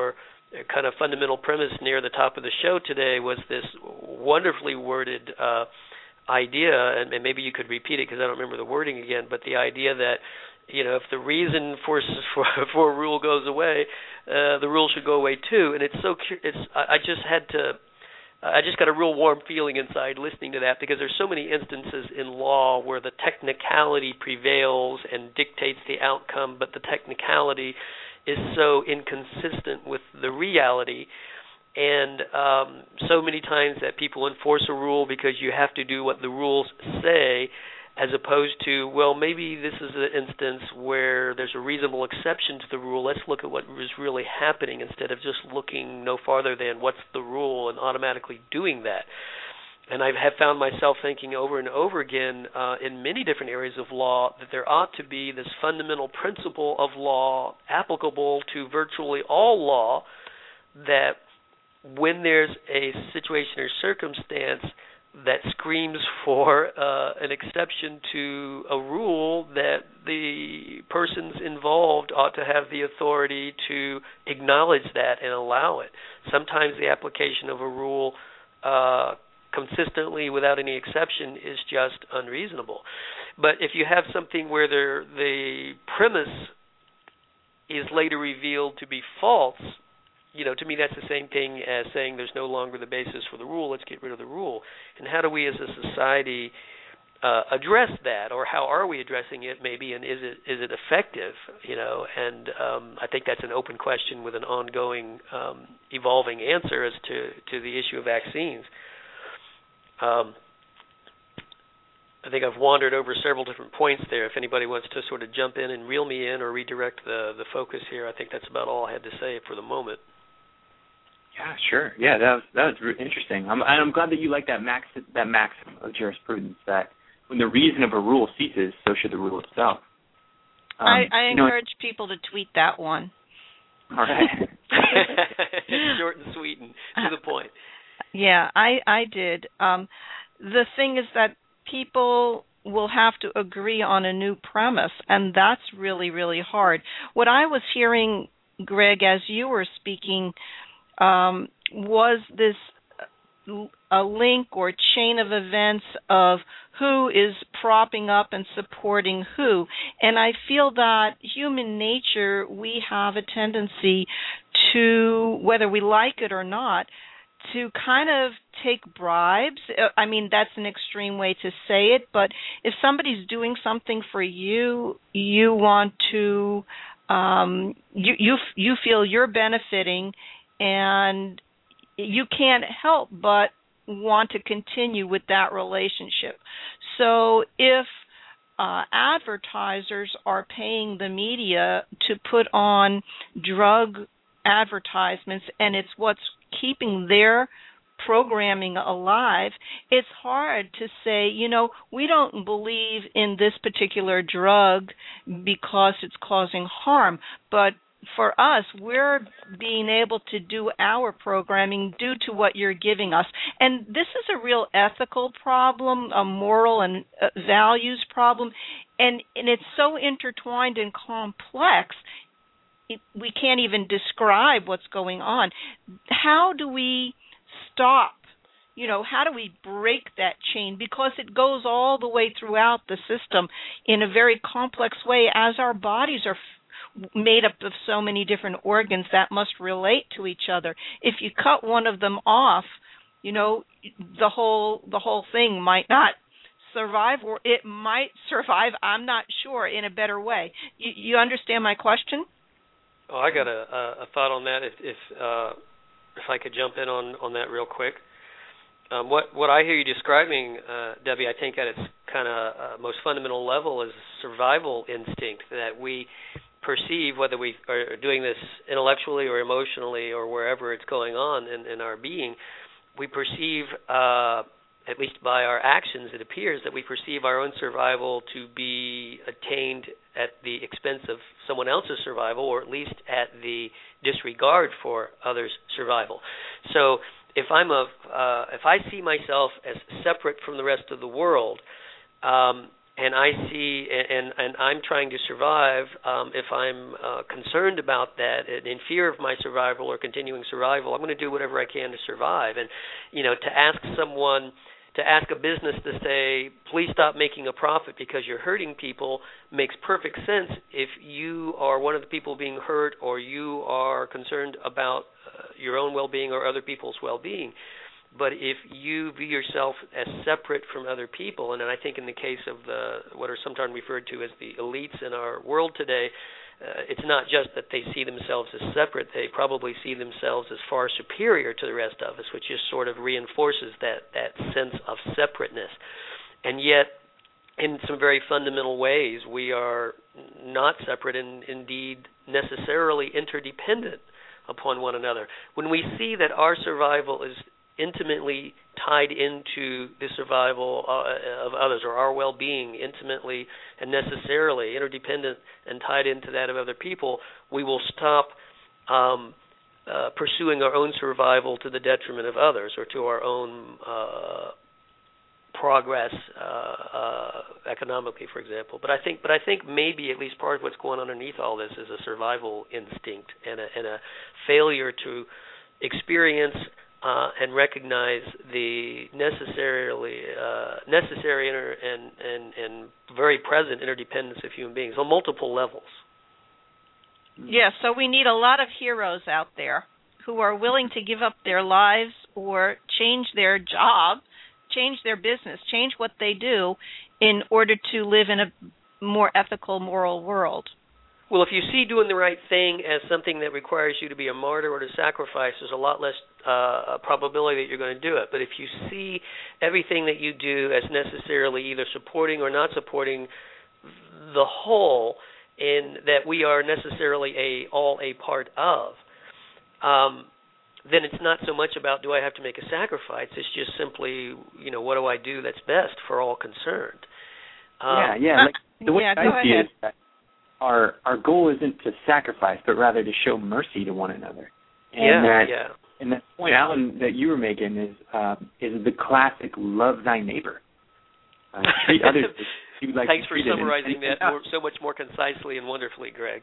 kind of fundamental premise near the top of the show today was this wonderfully worded uh, idea, and, and maybe you could repeat it because I don't remember the wording again, but the idea that, you know, if the reason for for, for a rule goes away, uh, the rule should go away too. And it's so it's I just had to I just got a real warm feeling inside listening to that, because there's so many instances in law where the technicality prevails and dictates the outcome, but the technicality is so inconsistent with the reality. And um, so many times that people enforce a rule because you have to do what the rules say, as opposed to, well, maybe this is an instance where there's a reasonable exception to the rule. Let's look at what is really happening instead of just looking no farther than what's the rule and automatically doing that. And I have found myself thinking over and over again uh, in many different areas of law that there ought to be this fundamental principle of law applicable to virtually all law, that when there's a situation or circumstance that screams for uh, an exception to a rule, that the persons involved ought to have the authority to acknowledge that and allow it. Sometimes the application of a rule uh, consistently without any exception is just unreasonable. But if you have something where the, the premise is later revealed to be false, you know, to me that's the same thing as saying there's no longer the basis for the rule, let's get rid of the rule. And how do we as a society uh, address that, or how are we addressing it maybe, and is it is it effective, you know? And um, I think that's an open question with an ongoing um, evolving answer as to, to the issue of vaccines. Um, I think I've wandered over several different points there. If anybody wants to sort of jump in and reel me in or redirect the, the focus here, I think that's about all I had to say for the moment. Yeah, sure. Yeah, that was that was re- interesting. I'm, and I'm glad that you like that max that maxim of jurisprudence, that when the reason of a rule ceases, so should the rule itself. Um, I, I encourage know, people to tweet that one. All right. Short and sweet and to the point. Yeah, I I did. Um, the thing is that people will have to agree on a new premise, and that's really, really hard. What I was hearing, Greg, as you were speaking, um, was this a link or chain of events of who is propping up and supporting who. And I feel that human nature, we have a tendency to, whether we like it or not, to kind of take bribes. I mean, that's an extreme way to say it, but if somebody's doing something for you, you want to, um, you you you feel you're benefiting, and you can't help but want to continue with that relationship. So if uh, advertisers are paying the media to put on drug advertisements, and it's what's keeping their programming alive, it's hard to say, you know, we don't believe in this particular drug because it's causing harm, but for us, we're being able to do our programming due to what you're giving us. And this is a real ethical problem, a moral and uh, values problem, and, and it's so intertwined and complex, it, we can't even describe what's going on. How do we stop? You know, how do we break that chain? Because it goes all the way throughout the system in a very complex way, as our bodies are made up of so many different organs that must relate to each other. If you cut one of them off, you know, the whole the whole thing might not survive, or it might survive, I'm not sure, in a better way. You, you understand my question? Oh, I got a, a thought on that. If if, uh, if I could jump in on, on that real quick. Um, what what I hear you describing, uh, Debbie, I think at its kind of uh, most fundamental level is survival instinct, that we perceive, whether we are doing this intellectually or emotionally or wherever it's going on in, in our being, we perceive, uh, at least by our actions, it appears that we perceive our own survival to be attained at the expense of someone else's survival, or at least at the disregard for others' survival. So if I'm a, uh, if I see myself as separate from the rest of the world, um, and I see, and and I'm trying to survive. Um, if I'm uh, concerned about that, and in fear of my survival or continuing survival, I'm going to do whatever I can to survive. And you know, to ask someone, to ask a business to say, please stop making a profit because you're hurting people, makes perfect sense if you are one of the people being hurt or you are concerned about uh, your own well-being or other people's well-being. But if you view yourself as separate from other people, and I think in the case of the what are sometimes referred to as the elites in our world today, uh, it's not just that they see themselves as separate, they probably see themselves as far superior to the rest of us, which just sort of reinforces that, that sense of separateness. And yet, in some very fundamental ways, we are not separate and indeed necessarily interdependent upon one another. When we see that our survival is intimately tied into the survival uh, of others, or our well-being intimately and necessarily interdependent and tied into that of other people, we will stop um, uh, pursuing our own survival to the detriment of others or to our own uh, progress uh, uh, economically, for example. But I think, but I think maybe at least part of what's going on underneath all this is a survival instinct and a, and a failure to experience Uh, and recognize the necessarily uh, necessary inter- and, and and very present interdependence of human beings on multiple levels. Yeah, so we need a lot of heroes out there who are willing to give up their lives or change their job, change their business, change what they do in order to live in a more ethical, moral world. Well, if you see doing the right thing as something that requires you to be a martyr or to sacrifice, there's a lot less uh, probability that you're going to do it. But if you see everything that you do as necessarily either supporting or not supporting the whole, and that we are necessarily a all a part of, um, then it's not so much about do I have to make a sacrifice. It's just simply, you know, what do I do that's best for all concerned. Um, yeah, yeah. Like, the way yeah, I go see ahead. it is that Our our goal isn't to sacrifice, but rather to show mercy to one another. And yeah, that, yeah. And that point, Alan, that you were making is uh, is the classic "love thy neighbor." Uh, treat others as you like. Thanks to for treat summarizing and, and, that more, so much more concisely and wonderfully, Greg.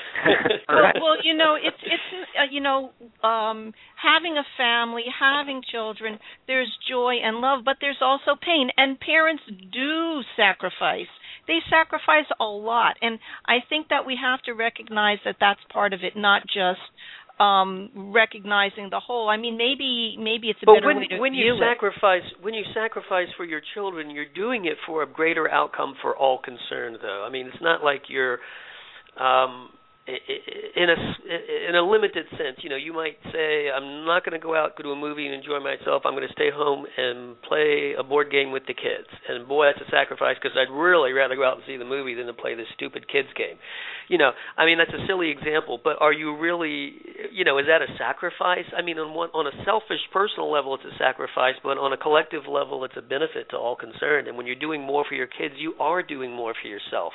well, well, you know, it's it's uh, you know, um, having a family, having children. There's joy and love, but there's also pain, and parents do sacrifice. They sacrifice a lot, and I think that we have to recognize that that's part of it, not just um, recognizing the whole. I mean, maybe maybe it's a but better when, way to when view you it. sacrifice when you sacrifice for your children, you're doing it for a greater outcome for all concerned. Though, I mean, it's not like you're um, in a in a limited sense. You know, you might say, I'm not going to go out, go to a movie and enjoy myself. I'm going to stay home and play a board game with the kids. And boy, that's a sacrifice because I'd really rather go out and see the movie than to play this stupid kids game. You know, I mean, that's a silly example, but are you really, you know, is that a sacrifice? I mean, on one, on a selfish personal level, it's a sacrifice, but on a collective level, it's a benefit to all concerned. And when you're doing more for your kids, you are doing more for yourself.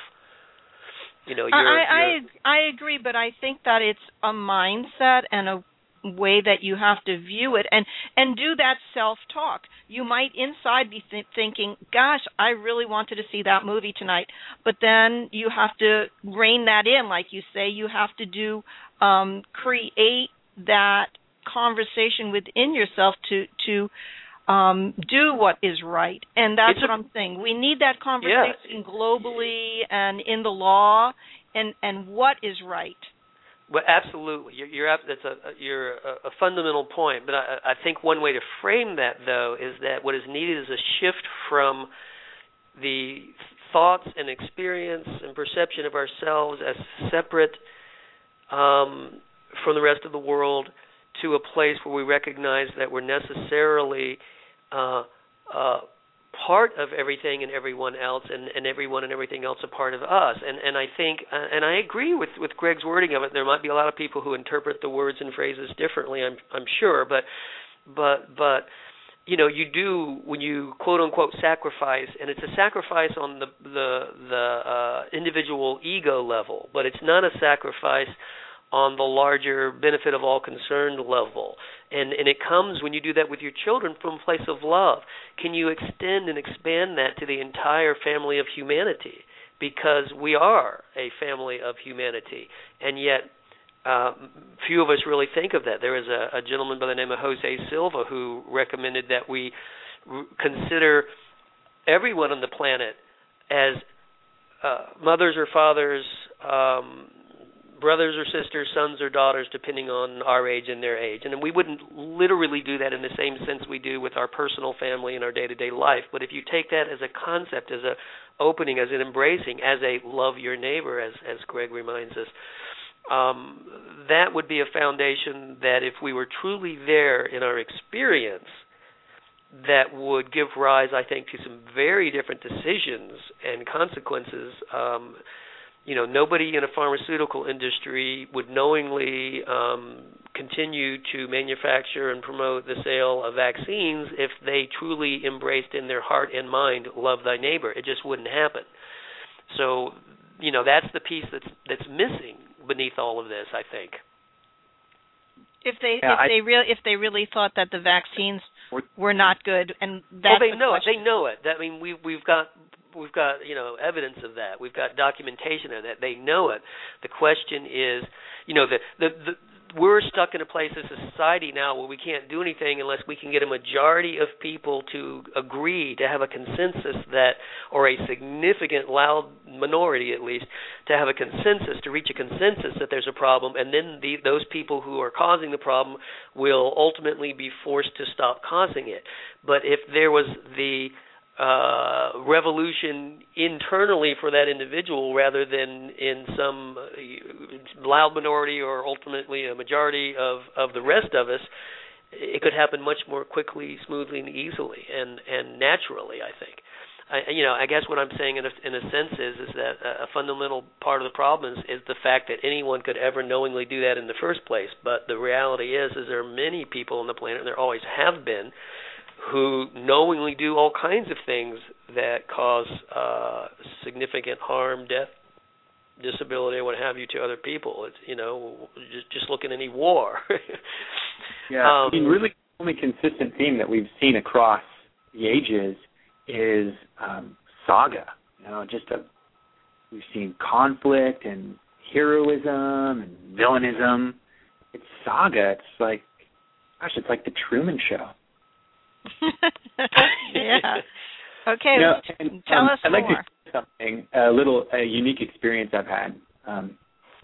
You know, you're, I, I you're, I agree, but I think that it's a mindset and a way that you have to view it and, and do that self-talk. You might inside be th- thinking, gosh, I really wanted to see that movie tonight, but then you have to rein that in, like you say. You have to do um, create that conversation within yourself to to um, do what is right, and that's it's what a, I'm saying. We need that conversation yeah. globally and in the law, and and what is right. Well, absolutely. You're, you're that's a you're a, a fundamental point. But I, I think one way to frame that, though, is that what is needed is a shift from the thoughts and experience and perception of ourselves as separate um, from the rest of the world to a place where we recognize that we're necessarily uh, uh, part of everything and everyone else, and, and everyone and everything else a part of us. And and I think, uh, and I agree with, with Greg's wording of it. There might be a lot of people who interpret the words and phrases differently, I'm I'm sure, but but but you know, you do when you quote unquote sacrifice, and it's a sacrifice on the the the uh, individual ego level, but it's not a sacrifice on the larger benefit of all concerned level. And and it comes when you do that with your children from a place of love. Can you extend and expand that to the entire family of humanity? Because we are a family of humanity, and yet uh, few of us really think of that. There is a, a gentleman by the name of Jose Silva who recommended that we r- consider everyone on the planet as uh, mothers or fathers, um, brothers or sisters, sons or daughters, depending on our age and their age. And we wouldn't literally do that in the same sense we do with our personal family and our day-to-day life. But if you take that as a concept, as a opening, as an embracing, as a love your neighbor, as as Greg reminds us, um, that would be a foundation that if we were truly there in our experience, that would give rise, I think, to some very different decisions and consequences. Um, you know, nobody in a pharmaceutical industry would knowingly um, continue to manufacture and promote the sale of vaccines if they truly embraced in their heart and mind, love thy neighbor. It just wouldn't happen. So, you know, that's the piece that's that's missing beneath all of this, I think. If they yeah, if I, they real if they really thought that the vaccines were not good, and that's well, they the know question. it. They know it. That, I mean, we we've got we've got you know evidence of that. We've got documentation of that. They know it. The question is, you know, the the, the we're stuck in a place as a society now where we can't do anything unless we can get a majority of people to agree, to have a consensus that, or a significant loud minority at least, to have a consensus, to reach a consensus that there's a problem, and then the, those people who are causing the problem will ultimately be forced to stop causing it. But if there was the Uh, revolution internally for that individual rather than in some loud minority or ultimately a majority of, of the rest of us, it could happen much more quickly, smoothly, and easily, and, and naturally, I think. I, you know, I guess what I'm saying in a, in a sense is is that a fundamental part of the problem is, is the fact that anyone could ever knowingly do that in the first place. But the reality is, is there are many people on the planet, and there always have been, who knowingly do all kinds of things that cause uh, significant harm, death, disability, what have you, to other people. It's, you know, just, just look at any war. yeah, um, I mean, really the only consistent theme that we've seen across the ages is um, saga. You know, just a we've seen conflict and heroism and villainism. It's saga. It's like, gosh, it's like the Truman Show. yeah. Okay. You know, and, tell um, us I'd more. like to share something, a little a unique experience I've had. Um,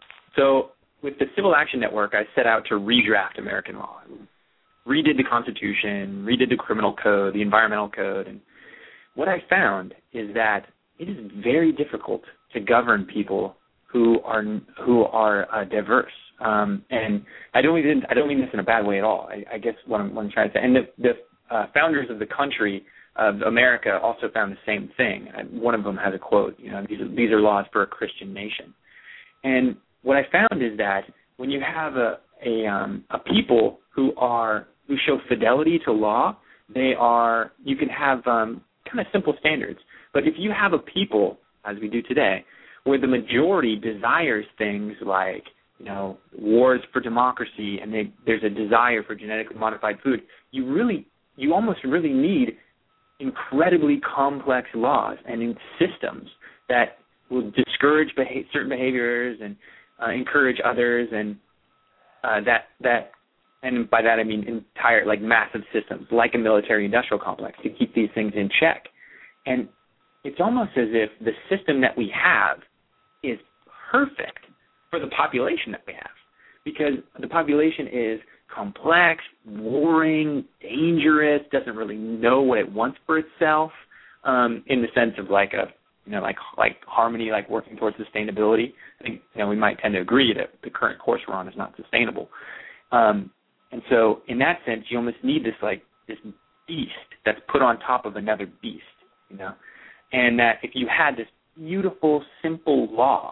so with the Civil Action Network, I set out to redraft American law, redid the Constitution, redid the Criminal Code, the Environmental Code, and what I found is that it is very difficult to govern people who are who are uh, diverse. Um, and I don't mean I don't mean this in a bad way at all. I, I guess what I'm, what I'm trying to say, and the, the uh, founders of the country of America also found the same thing. One of them has a quote, you know, these are, these are laws for a Christian nation. And what I found is that when you have a a, um, a people who are who show fidelity to law, they are you can have um, kind of simple standards. But if you have a people, as we do today, where the majority desires things like, you know, wars for democracy, and they, there's a desire for genetically modified food, you really, you almost really need incredibly complex laws and in systems that will discourage beha- certain behaviors and uh, encourage others, and uh, that that, and by that I mean entire, like massive systems, like a military-industrial complex, to keep these things in check. And it's almost as if the system that we have is perfect for the population that we have, because the population is complex, warring, dangerous, doesn't really know what it wants for itself, um, in the sense of like a, you know, like like harmony, like working towards sustainability. I think, you know, we might tend to agree that the current course we're on is not sustainable. Um, and so in that sense, you almost need this like this beast that's put on top of another beast, you know, and that if you had this beautiful, simple law,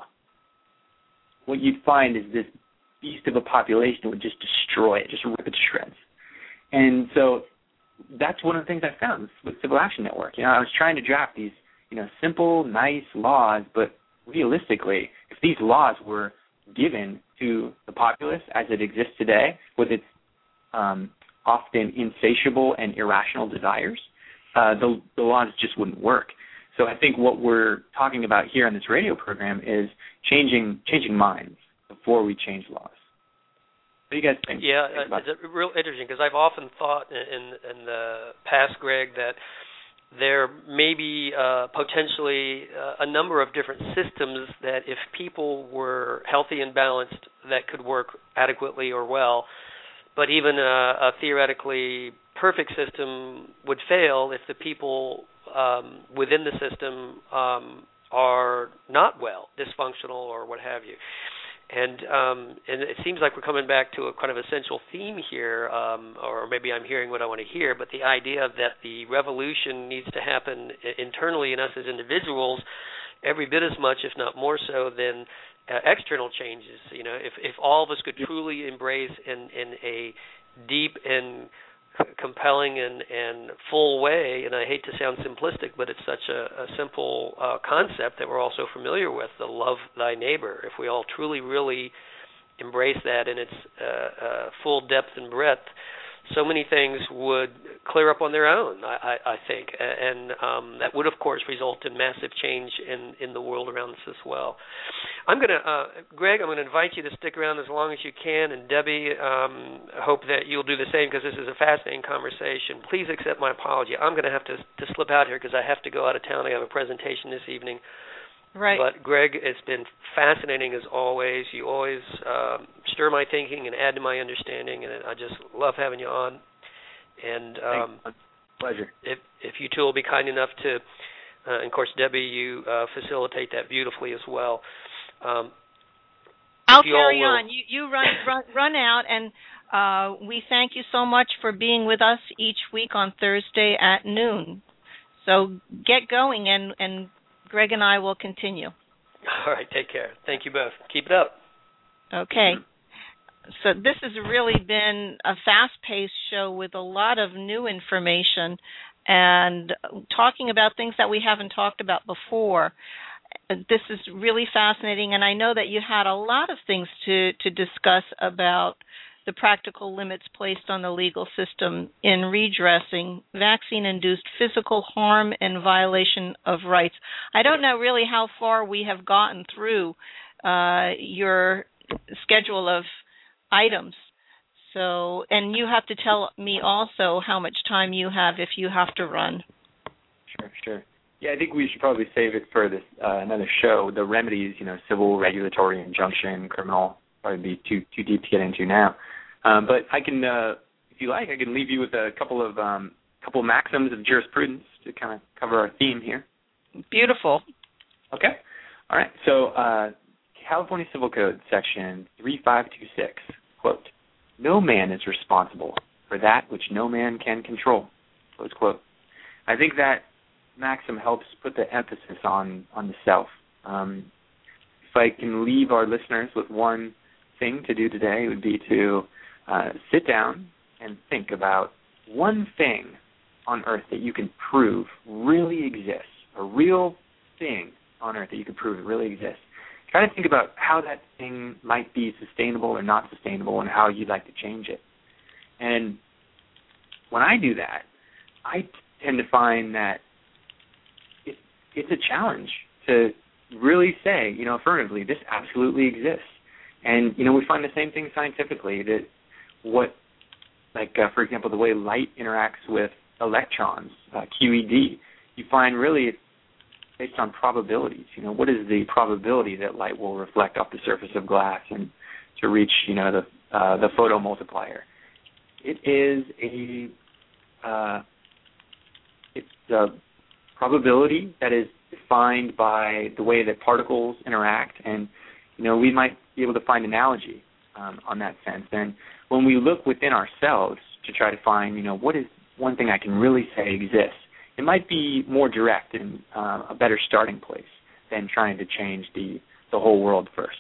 what you'd find is this beast of a population would just destroy it, just rip it to shreds. And so that's one of the things I found with Civil Action Network. You know, I was trying to draft these, you know, simple, nice laws, but realistically, if these laws were given to the populace as it exists today, with its um, often insatiable and irrational desires, uh, the, the laws just wouldn't work. So I think what we're talking about here on this radio program is changing changing minds before we change laws. What do you guys think? Yeah, think uh, it's real interesting because I've often thought in, in the past, Greg, that there may be uh, potentially uh, a number of different systems that if people were healthy and balanced that could work adequately or well, but even a, a theoretically perfect system would fail if the people um, within the system um, are not well, dysfunctional or what have you. And um, and it seems like we're coming back to a kind of essential theme here, um, or maybe I'm hearing what I want to hear, but the idea that the revolution needs to happen internally in us as individuals every bit as much, if not more so, than uh, external changes. You know, if, if all of us could truly embrace in, in a deep and compelling and, and full way, and I hate to sound simplistic, but it's such a, a simple uh, concept that we're also familiar with, the love thy neighbor. If we all truly, really embrace that in its uh, uh, full depth and breadth, so many things would clear up on their own, I, I, I think, and um, that would, of course, result in massive change in, in the world around us as well. I'm going to, uh, Greg, I'm going to invite you to stick around as long as you can, and Debbie, um, hope that you'll do the same because this is a fascinating conversation. Please accept my apology. I'm going to have to, to slip out here because I have to go out of town. I have a presentation this evening. Right. But, Greg, it's been fascinating as always. You always um, stir my thinking and add to my understanding, and I just love having you on. And um, Thanks. Pleasure. If, if you two will be kind enough to, uh, and of course, Debbie, you uh, facilitate that beautifully as well. Um, I'll carry will... on. You, you run, run, run out, and uh, we thank you so much for being with us each week on Thursday at noon. So get going, and, and Greg and I will continue. All right, take care. Thank you both. Keep it up. Okay. So this has really been a fast-paced show with a lot of new information and talking about things that we haven't talked about before. This is really fascinating, and I know that you had a lot of things to, to discuss about the practical limits placed on the legal system in redressing vaccine-induced physical harm and violation of rights. I don't know really how far we have gotten through uh, your schedule of items. So, and you have to tell me also how much time you have if you have to run. Sure, sure. Yeah, I think we should probably save it for this uh, another show. The remedies, you know, civil, regulatory, injunction, criminal, probably be too too deep to get into now. Um, but I can, uh, if you like, I can leave you with a couple of um, couple of maxims of jurisprudence to kind of cover our theme here. Beautiful. Okay. All right. So uh, California Civil Code, Section three five two six, quote, "No man is responsible for that which no man can control," close quote. I think that maxim helps put the emphasis on, on the self. Um, if I can leave our listeners with one thing to do today, it would be to uh, sit down and think about one thing on earth that you can prove really exists, a real thing on earth that you can prove really exists. Try to think about how that thing might be sustainable or not sustainable and how you'd like to change it. And when I do that, I tend to find that it, it's a challenge to really say, you know, affirmatively, this absolutely exists. And, you know, we find the same thing scientifically, that what, like, uh, for example, the way light interacts with electrons, uh, Q E D, you find really it's based on probabilities. You know, what is the probability that light will reflect off the surface of glass and to reach, you know, the uh, the photomultiplier? It is a uh, it's a probability that is defined by the way that particles interact, and you know, we might be able to find analogy um, on that sense. And when we look within ourselves to try to find, you know, what is one thing I can really say exists, it might be more direct and uh, a better starting place than trying to change the, the whole world first.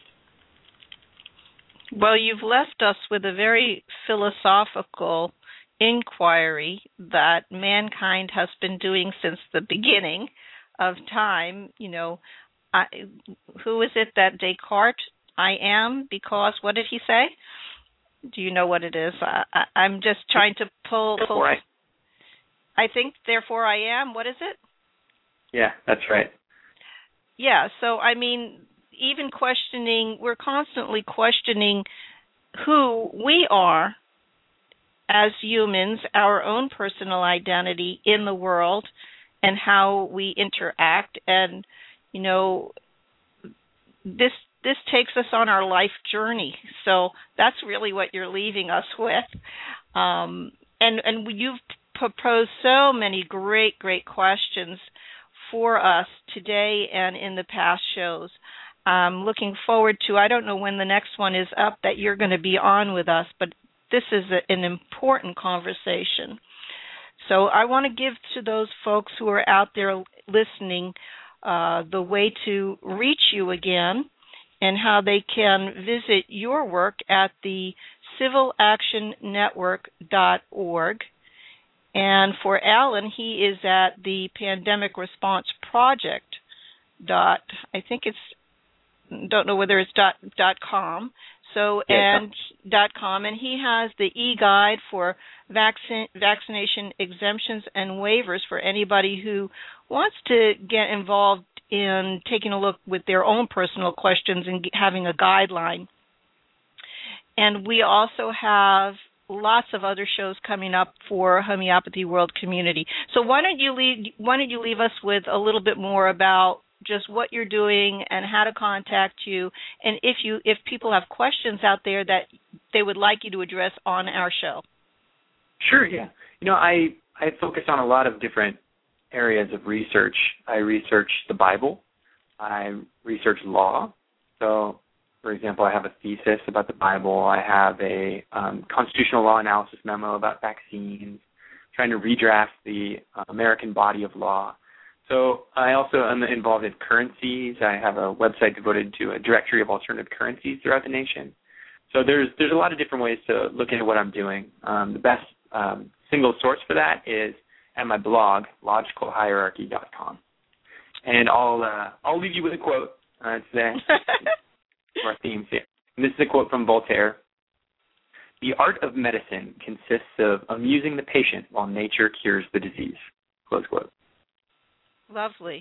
Well, you've left us with a very philosophical inquiry that mankind has been doing since the beginning of time. You know, I, who is it that Descartes I am because, what did he say? Do you know what it is? I, I, I'm just trying to pull. pull I, I think, therefore I am. What is it? Yeah, that's right. Yeah, so I mean, even questioning, we're constantly questioning who we are as humans, our own personal identity in the world, and how we interact. And, you know, this this takes us on our life journey. So that's really what you're leaving us with. Um, and, and you've proposed so many great, great questions for us today and in the past shows. I'm looking forward to, I don't know when the next one is up that you're going to be on with us, but this is a, an important conversation. So I want to give to those folks who are out there listening uh, the way to reach you again and how they can visit your work at the civil action network dot org. And for Alan, he is at the Pandemic Response Project. Dot, I think it's, don't know whether it's dot dot com. So yeah, and dot com, and he has the e-guide for vaccine vaccination exemptions and waivers for anybody who wants to get involved in taking a look with their own personal questions and having a guideline. And we also have lots of other shows coming up for Homeopathy World Community. So why don't you leave why don't you leave us with a little bit more about just what you're doing and how to contact you, and if you if people have questions out there that they would like you to address on our show. Sure, yeah. You know, I, I focus on a lot of different areas of research. I research the Bible. I research law. So, for example, I have a thesis about the Bible. I have a um, constitutional law analysis memo about vaccines, trying to redraft the uh, American body of law. So I also am involved in currencies. I have a website devoted to a directory of alternative currencies throughout the nation. So there's there's a lot of different ways to look into what I'm doing. Um, the best um, single source for that is at my blog, logical hierarchy dot com. And I'll uh, I'll leave you with a quote uh, today. Our themes here. And this is a quote from Voltaire. "The art of medicine consists of amusing the patient while nature cures the disease." Close quote. Lovely.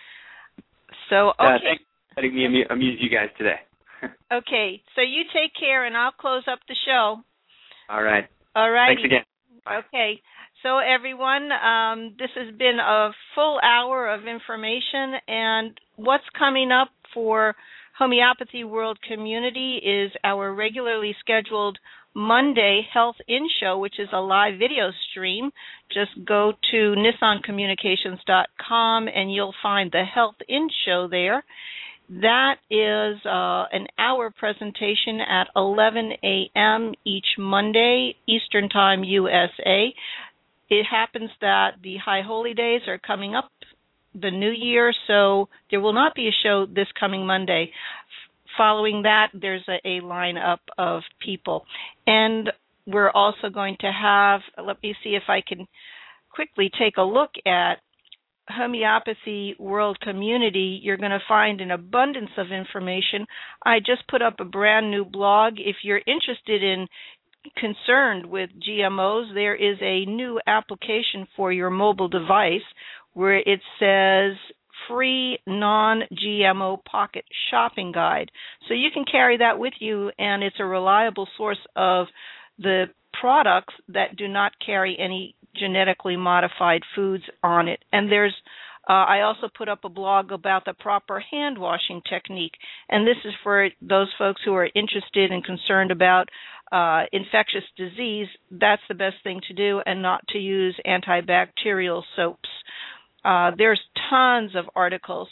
So, okay. Uh, thanks for letting me amu- amuse you guys today. Okay, so you take care, and I'll close up the show. All right. All right. Thanks again. Bye. Okay. So, everyone, um, this has been a full hour of information, and what's coming up for Homeopathy World Community is our regularly scheduled Monday Health In Show, which is a live video stream. Just go to nissan communications dot com and you'll find the Health In Show there. That is uh, an hour presentation at eleven a.m. each Monday, Eastern Time, U S A. It happens that the High Holy Days are coming up, the New Year, so there will not be a show this coming Monday. Following that, there's a, a lineup of people. And we're also going to have, let me see if I can quickly take a look at Homeopathy World Community. You're going to find an abundance of information. I just put up a brand new blog. If you're interested in, concerned with G M Os, there is a new application for your mobile device where it says free non-G M O pocket shopping guide. So you can carry that with you, and it's a reliable source of the products that do not carry any genetically modified foods on it. And there's, uh, I also put up a blog about the proper hand washing technique. And this is for those folks who are interested and concerned about uh, infectious disease. That's the best thing to do, and not to use antibacterial soaps. Uh, there's tons of articles,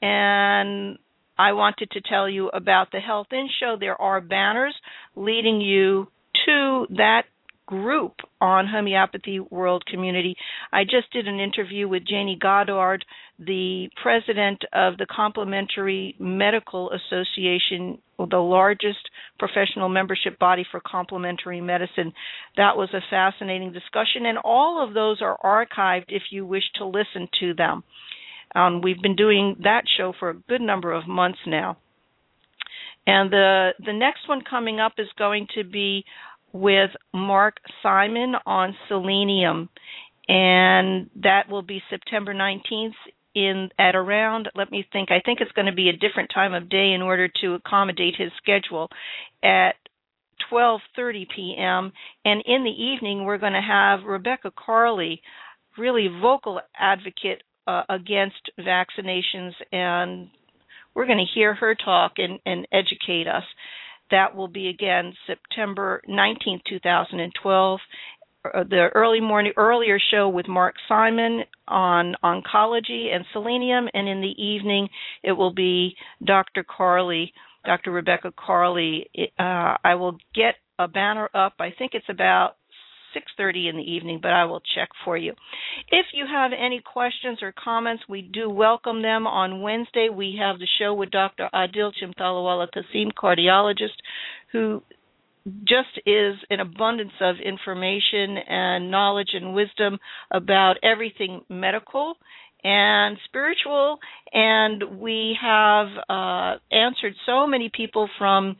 and I wanted to tell you about the Health In Show. There are banners leading you to that group on Homeopathy World Community. I just did an interview with Janie Goddard, the president of the Complementary Medical Association, the largest professional membership body for complementary medicine. That was a fascinating discussion, and all of those are archived if you wish to listen to them. Um, we've been doing that show for a good number of months now. And the the next one coming up is going to be with Mark Simon on selenium, and that will be September nineteenth in at around, let me think, I think it's going to be a different time of day in order to accommodate his schedule, at twelve thirty p.m. And in the evening, we're going to have Rebecca Carley, really vocal advocate uh, against vaccinations, and we're going to hear her talk and, and educate us. That will be, again, September nineteenth, two thousand twelve. The early morning, earlier show with Mark Simon on oncology and selenium, and in the evening it will be Doctor Carley, Doctor Rebecca Carley. Uh, I will get a banner up. I think it's about six thirty in the evening, but I will check for you. If you have any questions or comments, we do welcome them. On Wednesday, we have the show with Doctor Adil Chimtalawala Kasim, cardiologist, who just is an abundance of information and knowledge and wisdom about everything medical and spiritual. And we have uh, answered so many people from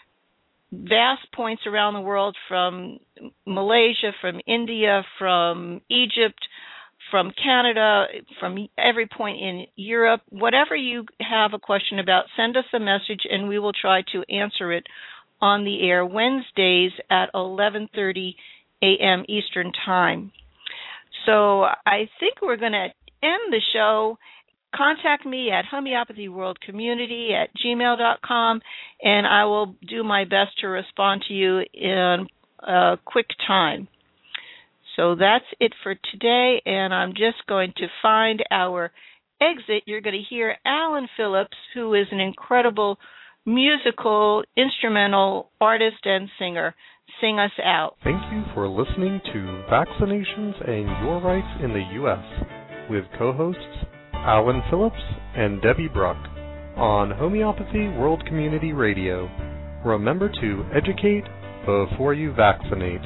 vast points around the world, from Malaysia, from India, from Egypt, from Canada, from every point in Europe. Whatever you have a question about, send us a message and we will try to answer it on the air Wednesdays at eleven thirty a.m. Eastern Time. So I think we're going to end the show. Contact me at homeopathy world community at gmail dot com, and I will do my best to respond to you in a quick time. So that's it for today, and I'm just going to find our exit. You're going to hear Alan Phillips, who is an incredible musical, instrumental artist and singer, sing us out. Thank you for listening to Vaccinations and Your Rights in the U S with co-hosts Alan Phillips and Debbie Bruck on Homeopathy World Community Radio. Remember to educate before you vaccinate.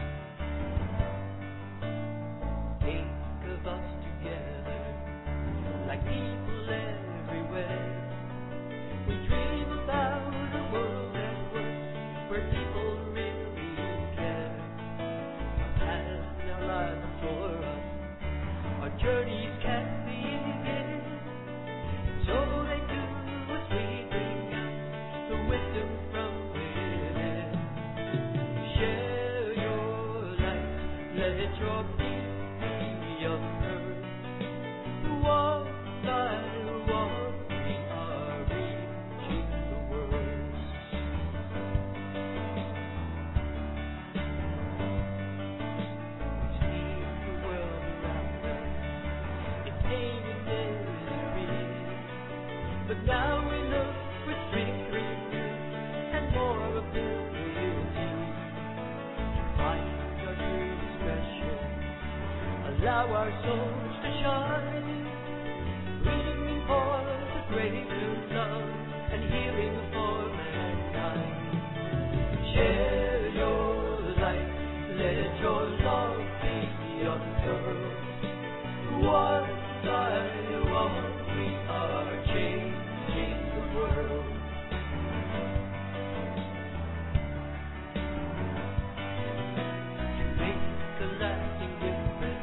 Allow our souls to shine, reaching for the greater love and healing for mankind. Share your light, let your love be unfurled. One by one, we are changing the world. To make a lasting difference,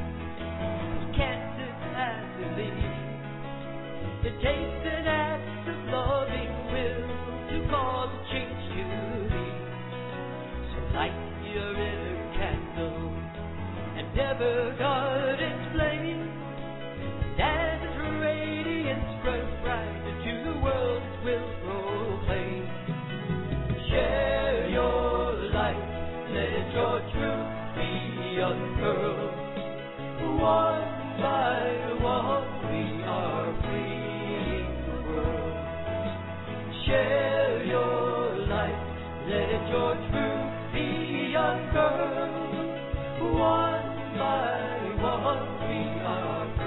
it takes an act of loving will to cause a change to be. So light your inner candle and never guard its flame. And as its radiance grows brighter to the world, it will proclaim. Share your light, let your truth be unfurled. One by one, we are freeing the world. Share your light, let your truth be unfurled. One by one, we are